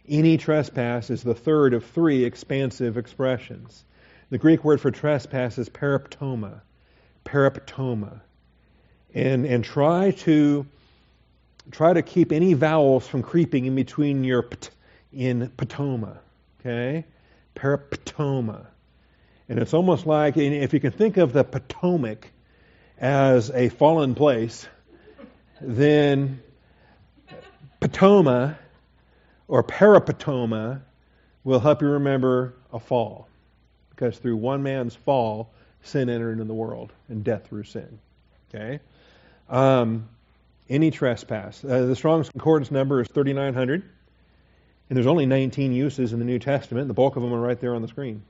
Any trespass is the third of three expansive expressions. The Greek word for trespass is paraptoma. Paraptoma. And and try to try to keep any vowels from creeping in between your pt in patoma. Okay? Paraptoma. And it's almost like, if you can think of the Potomac as a fallen place, then Patoma or Parapatoma will help you remember a fall. Because through one man's fall, sin entered into the world, and death through sin. Okay? Um, any trespass. Uh, the Strong's Concordance number is thirty-nine hundred. And there's only nineteen uses in the New Testament. The bulk of them are right there on the screen.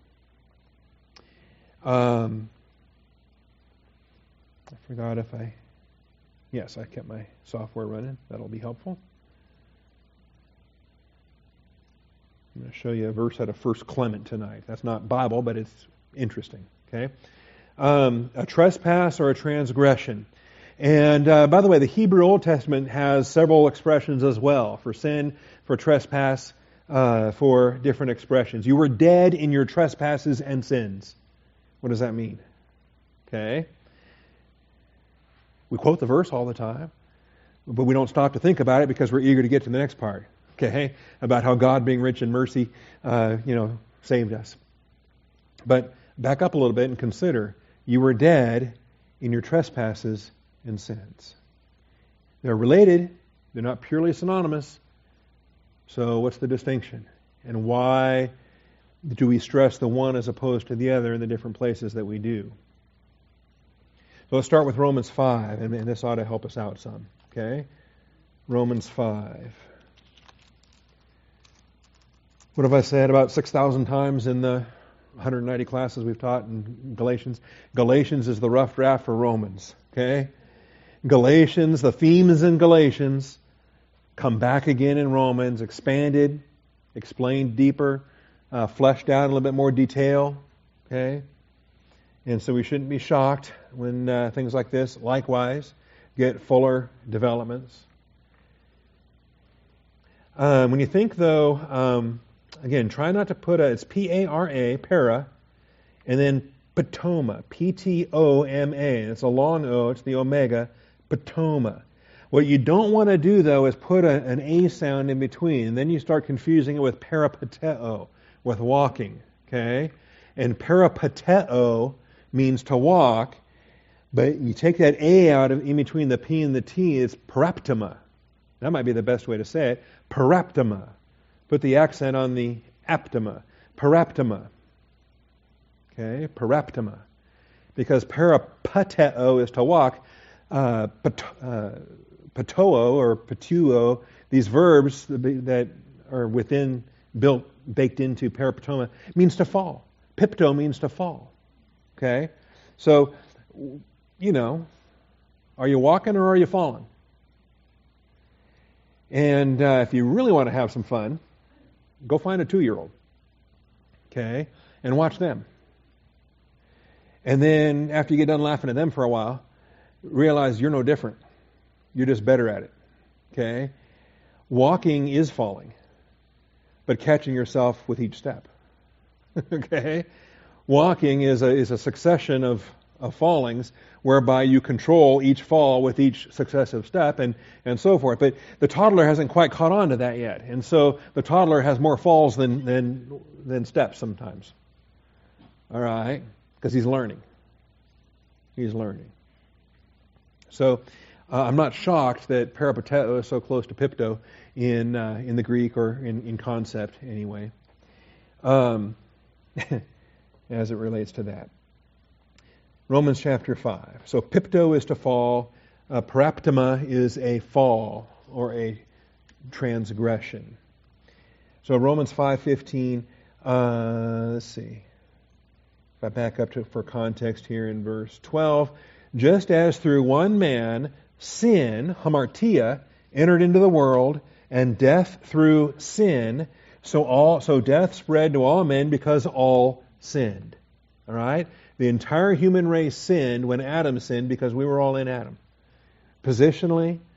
Um, I forgot if I... Yes, I kept my software running. That'll be helpful. I'm going to show you a verse out of First Clement tonight. That's not Bible, but it's interesting. Okay, um, a trespass or a transgression. And uh, by the way, the Hebrew Old Testament has several expressions as well for sin, for trespass, uh, for different expressions. You were dead in your trespasses and sins. What does that mean? Okay. We quote the verse all the time, but we don't stop to think about it because we're eager to get to the next part. Okay, about how God, being rich in mercy, uh, you know, saved us. But back up a little bit and consider: you were dead in your trespasses and sins. They're related; they're not purely synonymous. So, what's the distinction, and why do we stress the one as opposed to the other in the different places that we do? So let's start with Romans five, and this ought to help us out some. Okay, Romans five. What have I said about six thousand times in the one hundred ninety classes we've taught in Galatians? Galatians is the rough draft for Romans. Okay, Galatians, the themes in Galatians come back again in Romans, expanded, explained deeper, uh, fleshed out in a little bit more detail. Okay, and so we shouldn't be shocked when uh, things like this, likewise, get fuller developments. Um, when you think, though, um, again, try not to put a, it's P A R A, para, and then patoma, P T O M A. It's a long O, it's the omega, patoma. What you don't want to do, though, is put a, an A sound in between. And then you start confusing it with parapateo, with walking. Okay? And parapateo means to walk, but you take that A out of in between the P and the T, it's paraptoma. That might be the best way to say it. Paraptoma. Put the accent on the aptoma. Paraptoma. Okay? Paraptoma. Because parapateo is to walk. Uh, pat, uh, patoo or patuo, these verbs that are within, built, baked into paraptoma, means to fall. Pipto means to fall. Okay? So, you know, are you walking or are you falling? And uh, if you really want to have some fun, go find a two-year-old. Okay? And watch them. And then after you get done laughing at them for a while, realize you're no different. You're just better at it. Okay? Walking is falling, but catching yourself with each step. Okay? Walking is a is a succession of, of fallings whereby you control each fall with each successive step and, and so forth. But the toddler hasn't quite caught on to that yet. And so the toddler has more falls than than, than steps sometimes. All right? Because he's learning. He's learning. So uh, I'm not shocked that parapateo is so close to pipto in uh, in the Greek or in, in concept anyway, um, as it relates to that. Romans chapter five. So pipto is to fall. Uh, paraptoma is a fall or a transgression. So Romans five fifteen. Uh, let's see. If I back up to for context here in verse twelve. Just as through one man sin, hamartia, entered into the world, and death through sin, so all so death spread to all men because all sinned. All right? The entire human race sinned when Adam sinned because we were all in Adam. Positionally,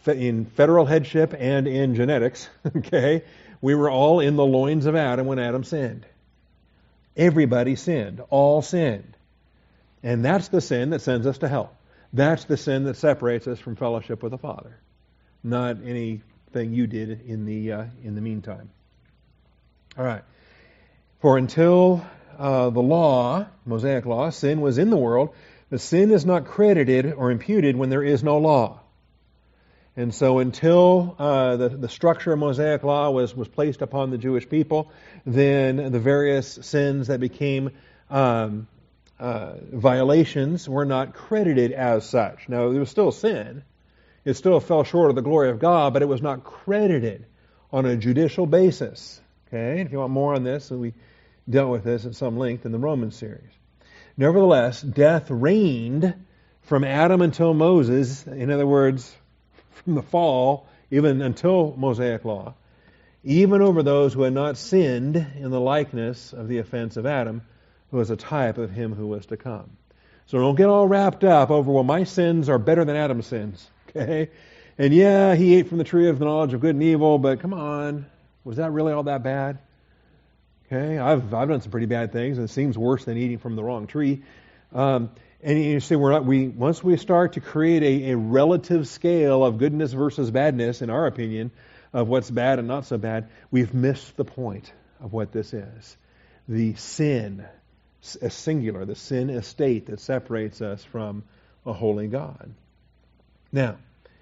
in federal headship and in genetics, okay, we were all in the loins of Adam when Adam sinned. Everybody sinned. All sinned. And that's the sin that sends us to hell. That's the sin that separates us from fellowship with the Father. Not anything you did in the uh, in the meantime. All right. For until uh, the law, Mosaic law, sin was in the world, the sin is not credited or imputed when there is no law. And so until uh, the, the structure of Mosaic law was, was placed upon the Jewish people, then the various sins that became um, uh, violations were not credited as such. Now, there was still sin. It still fell short of the glory of God, but it was not credited on a judicial basis. Okay, if you want more on this, we dealt with this at some length in the Romans series. Nevertheless, death reigned from Adam until Moses. In other words, from the fall, even until Mosaic law, even over those who had not sinned in the likeness of the offense of Adam, who was a type of him who was to come. So don't get all wrapped up over, well, my sins are better than Adam's sins. Okay? And yeah, he ate from the tree of the knowledge of good and evil, but come on, was that really all that bad? Okay, I've I've done some pretty bad things, and it seems worse than eating from the wrong tree. Um, and you see, we're not, we once we start to create a, a relative scale of goodness versus badness, in our opinion, of what's bad and not so bad, we've missed the point of what this is. The sin, a singular, the sin estate that separates us from a holy God. Now,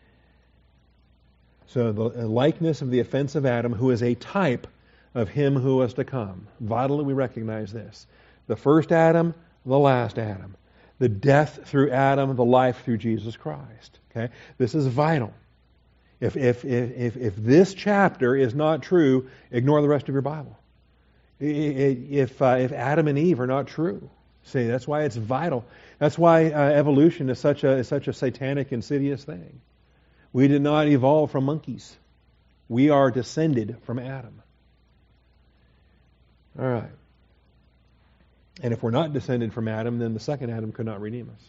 so the likeness of the offense of Adam, who is a type of him who was to come. Vitally, we recognize this. The first Adam, the last Adam. The death through Adam, the life through Jesus Christ. Okay, this is vital. If if if if this chapter is not true, ignore the rest of your Bible. If uh, if Adam and Eve are not true, see, that's why it's vital. That's why uh, evolution is such a is such a satanic, insidious thing. We did not evolve from monkeys. We are descended from Adam. All right. And if we're not descended from Adam, then the second Adam could not redeem us.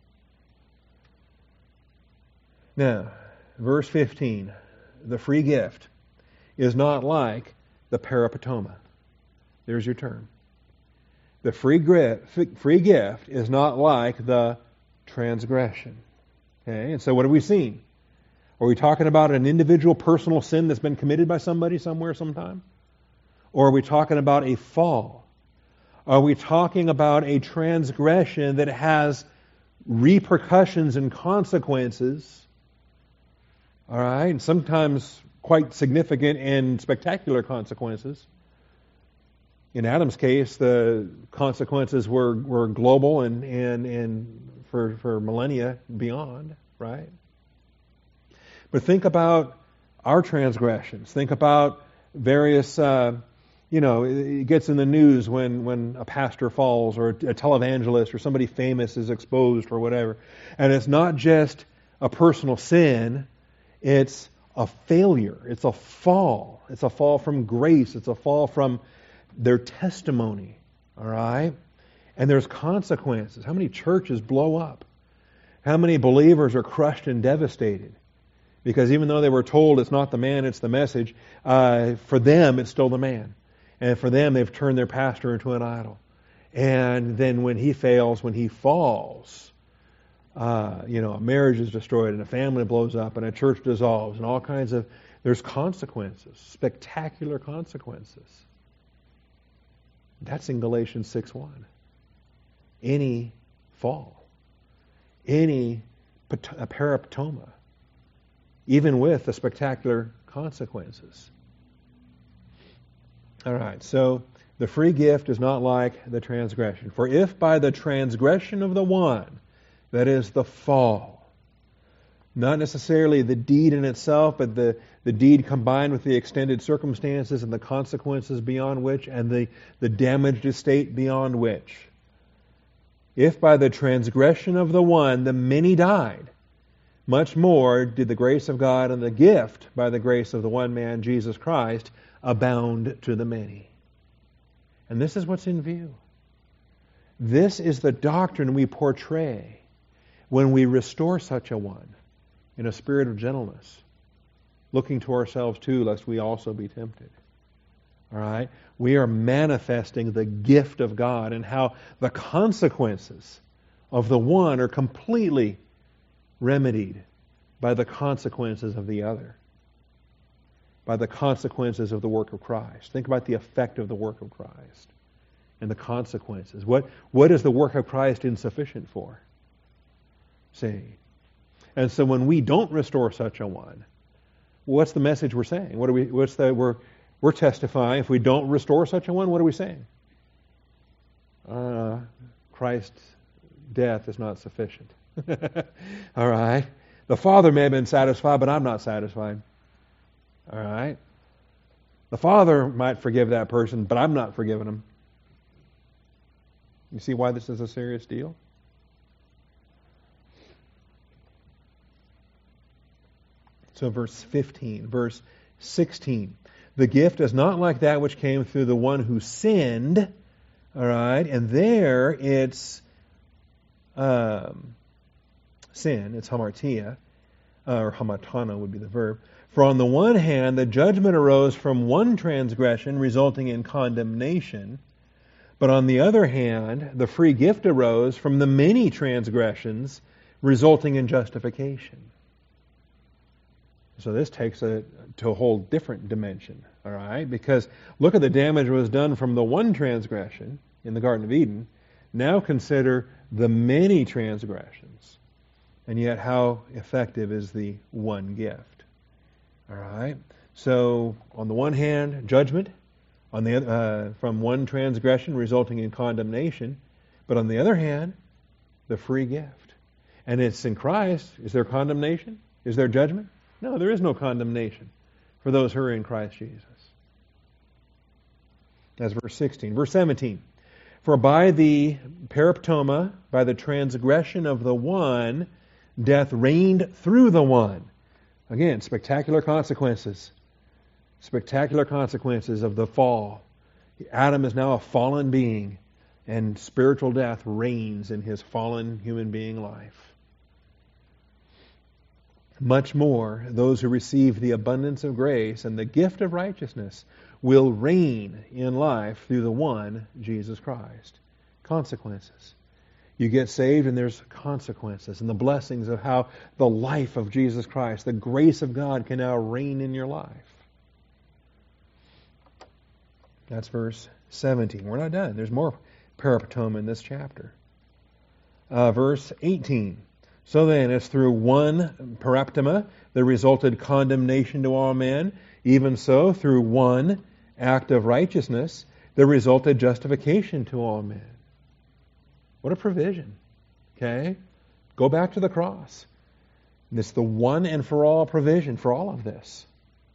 Now, verse fifteen, the free gift is not like the parapatoma. There's your term. The free, free gift is not like the transgression. Okay, and so what have we seen? Are we talking about an individual personal sin that's been committed by somebody somewhere sometime? Or are we talking about a fall? Are we talking about a transgression that has repercussions and consequences? All right, and sometimes quite significant and spectacular consequences. In Adam's case, the consequences were, were global and, and, and for, for millennia beyond, right? But think about our transgressions. Think about various... Uh, You know, it gets in the news when, when a pastor falls or a televangelist or somebody famous is exposed or whatever. And it's not just a personal sin, it's a failure. It's a fall. It's a fall from grace. It's a fall from their testimony. All right? And there's consequences. How many churches blow up? How many believers are crushed and devastated? Because even though they were told it's not the man, it's the message, uh, for them it's still the man. And for them, they've turned their pastor into an idol. And then when he fails, when he falls, uh, you know, a marriage is destroyed and a family blows up and a church dissolves and all kinds of, there's consequences, spectacular consequences. That's in Galatians six one. Any fall, any paraptoma, even with the spectacular consequences. All right, so the free gift is not like the transgression. For if by the transgression of the one, that is the fall, not necessarily the deed in itself, but the, the deed combined with the extended circumstances and the consequences beyond which, and the, the damaged estate beyond which. If by the transgression of the one the many died, much more did the grace of God and the gift by the grace of the one man, Jesus Christ, abound to the many. And this is what's in view. This is the doctrine we portray when we restore such a one. in a spirit of gentleness, looking to ourselves too, lest we also be tempted. All right? We are manifesting the gift of God and how the consequences of the one are completely remedied by the consequences of the other, by the consequences of the work of Christ. Think about the effect of the work of Christ and the consequences. What, what is the work of Christ insufficient for? See? And so when we don't restore such a one, what's the message we're saying? What are we? What's the we're we're testifying? If we don't restore such a one, what are we saying? Uh, Christ's death is not sufficient. All right. The Father may have been satisfied, but I'm not satisfied. All right. The Father might forgive that person, but I'm not forgiving him. You see why this is a serious deal? So verse fifteen, verse sixteen. The gift is not like that which came through the one who sinned. All right. And there it's um, sin. It's hamartia, uh, or hamartano would be the verb. For on the one hand, the judgment arose from one transgression, resulting in condemnation. But on the other hand, the free gift arose from the many transgressions, resulting in justification. So this takes it to a whole different dimension, all right? Because look at the damage that was done from the one transgression in the Garden of Eden. Now consider the many transgressions. And yet how effective is the one gift? All right? So on the one hand, judgment on the uh, from one transgression resulting in condemnation. But on the other hand, the free gift. And it's in Christ. Is there condemnation? Is there judgment? No, there is no condemnation for those who are in Christ Jesus. That's verse sixteen. Verse seventeen. For by the paraptoma, by the transgression of the one, death reigned through the one. Again, spectacular consequences. Spectacular consequences of the fall. Adam is now a fallen being, and spiritual death reigns in his fallen human being life. Much more, those who receive the abundance of grace and the gift of righteousness will reign in life through the one, Jesus Christ. Consequences. You get saved and there's consequences and the blessings of how the life of Jesus Christ, the grace of God can now reign in your life. That's verse seventeen. We're not done. There's more paraptoma in this chapter. Uh, verse eighteen. So then, as through one paraptoma there resulted condemnation to all men, even so through one act of righteousness there resulted justification to all men. What a provision. Okay? Go back to the cross. It's the one and for all provision for all of this.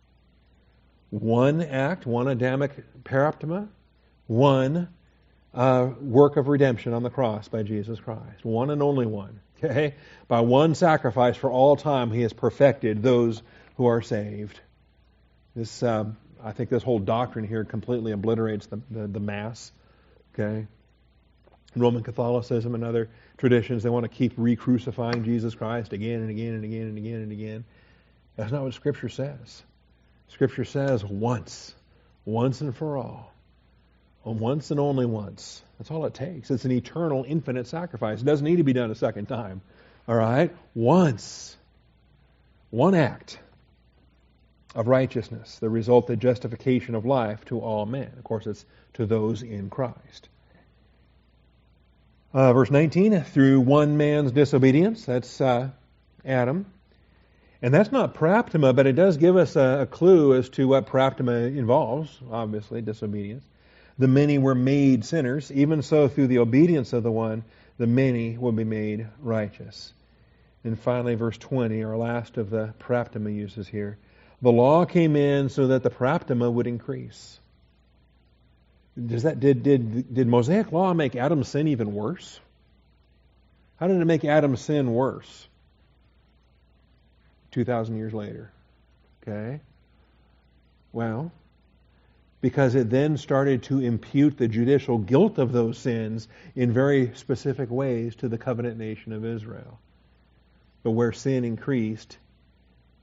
One act, one Adamic paraptoma, one uh, work of redemption on the cross by Jesus Christ. One and only one. Okay? By one sacrifice for all time, He has perfected those who are saved. This, uh, I think this whole doctrine here completely obliterates the, the, the Mass. Okay? Roman Catholicism and other traditions, they want to keep re-crucifying Jesus Christ again and again and again and again and again. That's not what Scripture says. Scripture says once, once and for all. Once and only once. That's all it takes. It's an eternal, infinite sacrifice. It doesn't need to be done a second time. All right? Once. One act of righteousness, the result, the justification of life to all men. Of course, it's to those in Christ. Uh, verse nineteen, through one man's disobedience, that's uh, Adam. And that's not paraptoma, but it does give us a, a clue as to what paraptoma involves, obviously, disobedience. The many were made sinners. Even so, through the obedience of the one, the many will be made righteous. And finally, verse twenty, our last of the paraptoma uses here. The law came in so that the paraptoma would increase. Does that did did did Mosaic law make Adam's sin even worse? How did it make Adam's sin worse? Two thousand years later. Okay. Well, because it then started to impute the judicial guilt of those sins in very specific ways to the covenant nation of Israel. But where sin increased,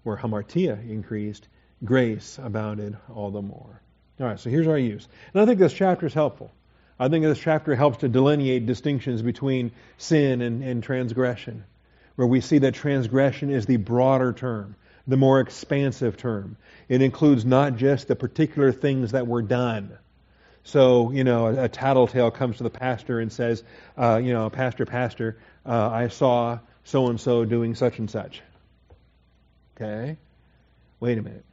where hamartia increased, grace abounded all the more. All right, so here's our use. And I think this chapter is helpful. I think this chapter helps to delineate distinctions between sin and, and transgression, where we see that transgression is the broader term, the more expansive term. It includes not just the particular things that were done. So, you know, a, a tattletale comes to the pastor and says, uh, you know, pastor, pastor, uh, I saw so-and-so doing such and such. Okay? Wait a minute.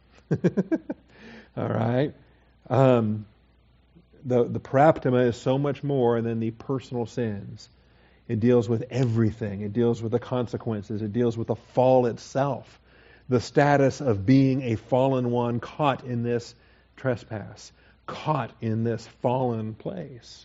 All right? Um, the, the paraptoma is so much more than the personal sins. It deals with everything. It deals with the consequences. It deals with the fall itself. The status of being a fallen one caught in this trespass, caught in this fallen place.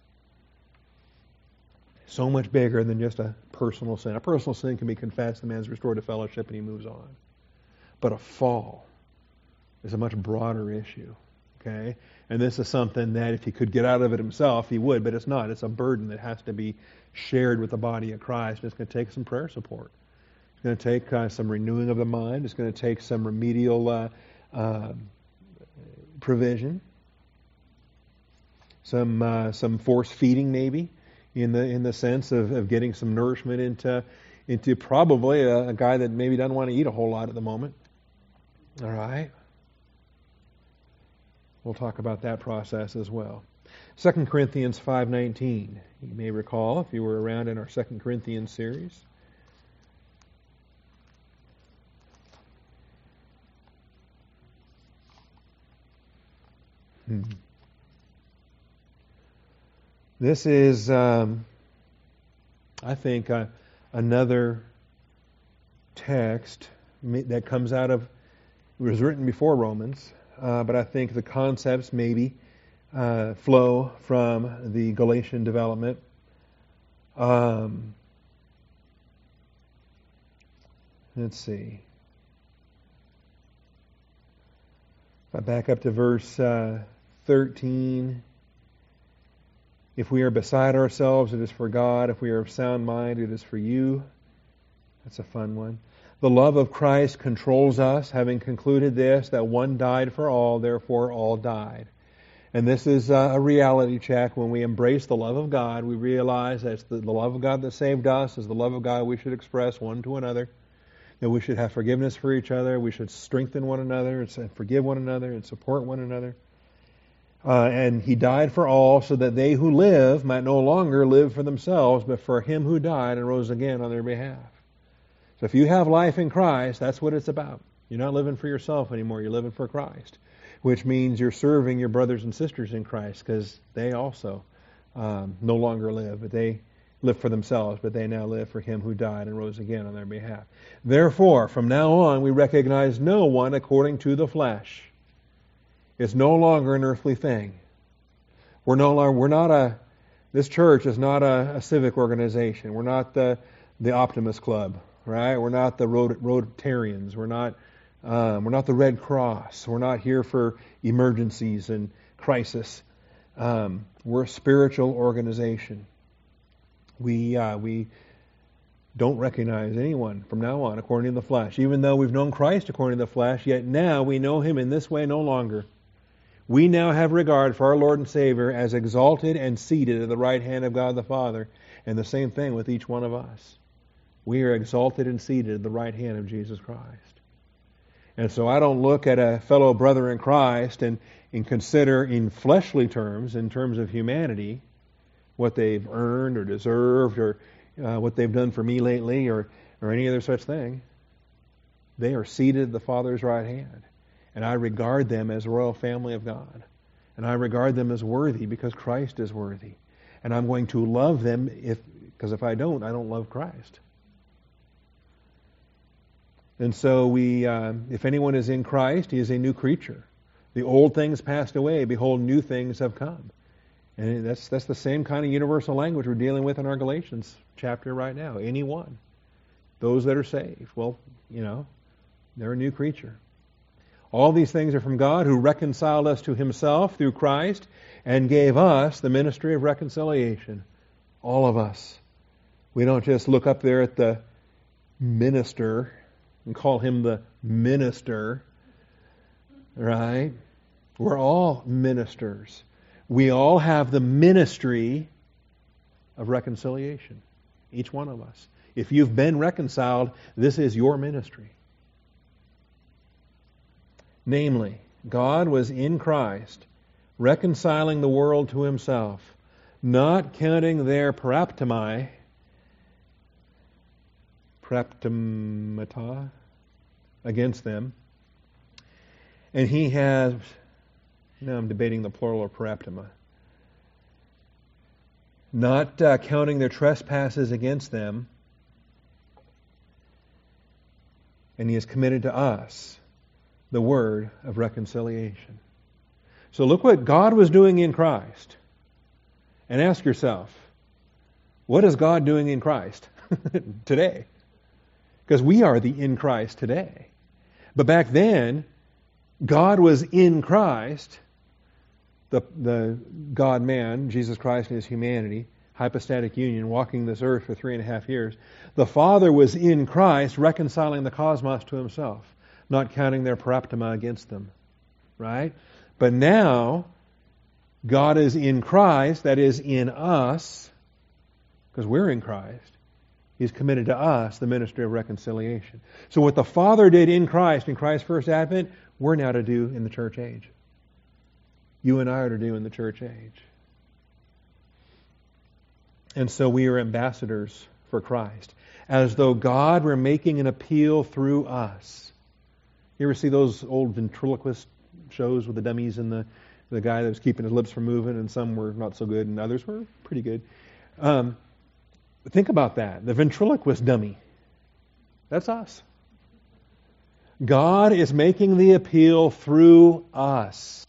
So much bigger than just a personal sin. A personal sin can be confessed, the man's restored to fellowship, and he moves on. But a fall is a much broader issue. Okay? And this is something that if he could get out of it himself, he would, but it's not. It's a burden that has to be shared with the body of Christ. It's going to take some prayer support. It's going to take uh, some renewing of the mind. It's going to take some remedial uh, uh, provision. Some uh, some force feeding, maybe, in the in the sense of, of getting some nourishment into into probably a, a guy that maybe doesn't want to eat a whole lot at the moment. All right. We'll talk about that process as well. Second Corinthians five nineteen. You may recall if you were around in our Second Corinthians series. Hmm. This is, um, I think, uh, another text that comes out of, it was written before Romans, uh, but I think the concepts maybe uh, flow from the Galatian development. Um, let's see. If I back up to verse uh, thirteen, if we are beside ourselves, it is for God. If we are of sound mind, it is for you. That's a fun one. The love of Christ controls us, having concluded this, that one died for all, therefore all died. And this is a reality check. When we embrace the love of God, we realize that it's the love of God that saved us, is the love of God we should express one to another. That we should have forgiveness for each other. We should strengthen one another and forgive one another and support one another. Uh, and He died for all so that they who live might no longer live for themselves, but for Him who died and rose again on their behalf. So if you have life in Christ, that's what it's about. You're not living for yourself anymore. You're living for Christ, which means you're serving your brothers and sisters in Christ because they also um, no longer live, but they live for themselves, but they now live for Him who died and rose again on their behalf. Therefore, from now on, we recognize no one according to the flesh. It's no longer an earthly thing. We're no longer, we're not a, this church is not a, a civic organization. We're not the, the Optimist Club, right? We're not the Rot- Rotarians. We're not, um, we're not the Red Cross. We're not here for emergencies and crisis. Um, we're a spiritual organization. We, uh, we don't recognize anyone from now on according to the flesh. Even though we've known Christ according to the flesh, yet now we know Him in this way no longer. We now have regard for our Lord and Savior as exalted and seated at the right hand of God the Father. And the same thing with each one of us. We are exalted and seated at the right hand of Jesus Christ. And so I don't look at a fellow brother in Christ and, and consider in fleshly terms, in terms of humanity, what they've earned or deserved or uh, what they've done for me lately or, or any other such thing. They are seated at the Father's right hand. And I regard them as a royal family of God. And I regard them as worthy because Christ is worthy. And I'm going to love them if because if I don't, I don't love Christ. And so we, uh, if anyone is in Christ, he is a new creature. The old things passed away. Behold, new things have come. And that's that's the same kind of universal language we're dealing with in our Galatians chapter right now. Anyone. Those that are saved. Well, you know, they're a new creature. All these things are from God who reconciled us to Himself through Christ and gave us the ministry of reconciliation. All of us. We don't just look up there at the minister and call him the minister, right? We're all ministers. We all have the ministry of reconciliation, each one of us. If you've been reconciled, this is your ministry. Namely, God was in Christ, reconciling the world to himself, not counting their paraptomai, paraptomata, against them. And he has, now I'm debating the plural of paraptoma, not uh, counting their trespasses against them, and he has committed to us the word of reconciliation. So look what God was doing in Christ. And ask yourself, what is God doing in Christ today? Because we are the in Christ today. But back then, God was in Christ, the, the God-man, Jesus Christ and his humanity, hypostatic union, walking this earth for three and a half years. The Father was in Christ, reconciling the cosmos to himself, not counting their paraptoma against them. Right? But now, God is in Christ, that is in us, because we're in Christ. He's committed to us the ministry of reconciliation. So what the Father did in Christ, in Christ's first advent, we're now to do in the church age. You and I are to do in the church age. And so we are ambassadors for Christ, as though God were making an appeal through us. You ever see those old ventriloquist shows with the dummies and the, the guy that was keeping his lips from moving, and some were not so good and others were pretty good? Um, think about that. The ventriloquist dummy. That's us. God is making the appeal through us,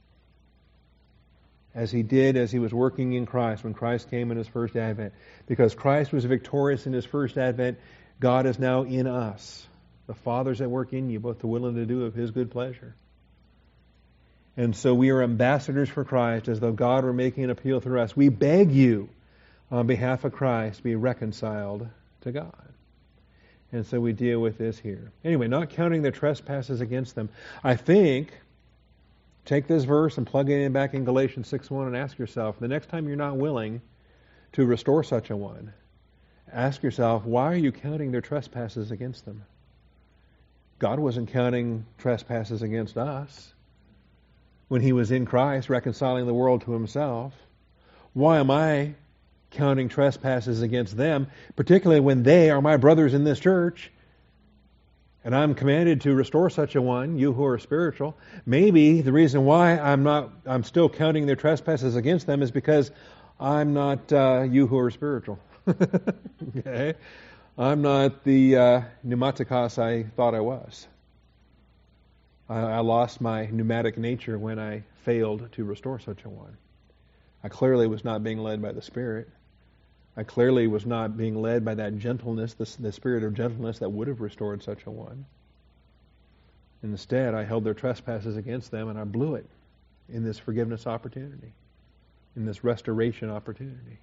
as he did as he was working in Christ when Christ came in his first advent. Because Christ was victorious in his first advent, God is now in us. The Father's at work in you, both the willing to do of his good pleasure. And so we are ambassadors for Christ, as though God were making an appeal through us. We beg you, on behalf of Christ, be reconciled to God. And so we deal with this here. Anyway, not counting their trespasses against them. I think, take this verse and plug it in back in Galatians six one and ask yourself, the next time you're not willing to restore such a one, ask yourself, why are you counting their trespasses against them? God wasn't counting trespasses against us when he was in Christ, reconciling the world to himself. Why am I counting trespasses against them, particularly when they are my brothers in this church, and I'm commanded to restore such a one, you who are spiritual? Maybe the reason why I'm not, I'm still counting their trespasses against them is because I'm not uh, you who are spiritual. Okay? I'm not the uh, pneumatikos I thought I was. I, I lost my pneumatic nature when I failed to restore such a one. I clearly was not being led by the Spirit. I clearly was not being led by that gentleness, the, the spirit of gentleness that would have restored such a one. Instead, I held their trespasses against them, and I blew it in this forgiveness opportunity, in this restoration opportunity.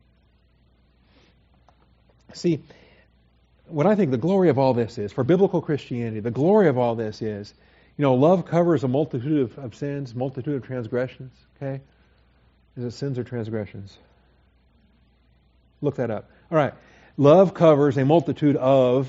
See, what I think the glory of all this is, for biblical Christianity, the glory of all this is, you know, love covers a multitude of, of sins, multitude of transgressions, okay? Is it sins or transgressions? Look that up. All right. Love covers a multitude of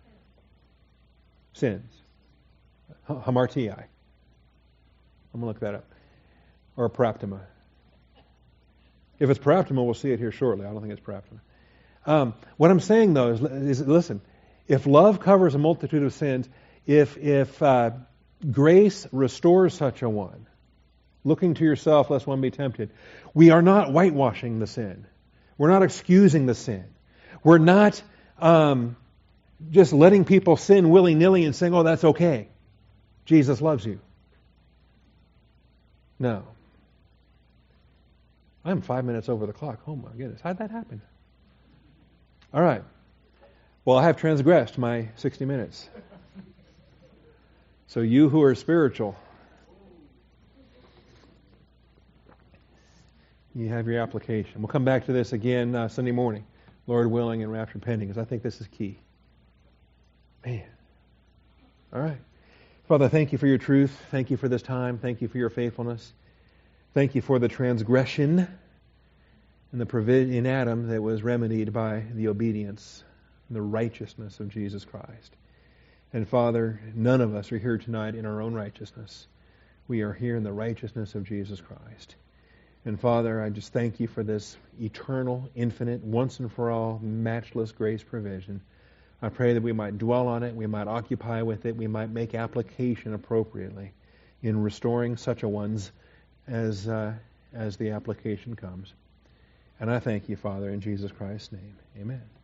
sins. Hamartii. I'm going to look that up. Or paraptoma. If it's paraptoma, we'll see it here shortly. I don't think it's paraptoma. Um, what I'm saying, though, is, is listen, if love covers a multitude of sins, if, if uh, grace restores such a one, looking to yourself lest one be tempted, we are not whitewashing the sin. We're not excusing the sin. We're not um, just letting people sin willy-nilly and saying, oh, that's okay. Jesus loves you. No. I'm five minutes over the clock. Oh my goodness. How'd that happen? All right. Well, I have transgressed my sixty minutes. So you who are spiritual, you have your application. We'll come back to this again uh, Sunday morning, Lord willing and rapture pending, because I think this is key. Man, All right. Father, thank you for your truth. Thank you for this time. Thank you for your faithfulness. Thank you for the transgression and the provision in Adam that was remedied by the obedience and the righteousness of Jesus Christ. And Father, none of us are here tonight in our own righteousness. We are here in the righteousness of Jesus Christ. And Father, I just thank you for this eternal, infinite, once and for all, matchless grace provision. I pray that we might dwell on it, we might occupy with it, we might make application appropriately in restoring such a ones as uh, as the application comes. And I thank you, Father, in Jesus Christ's name. Amen.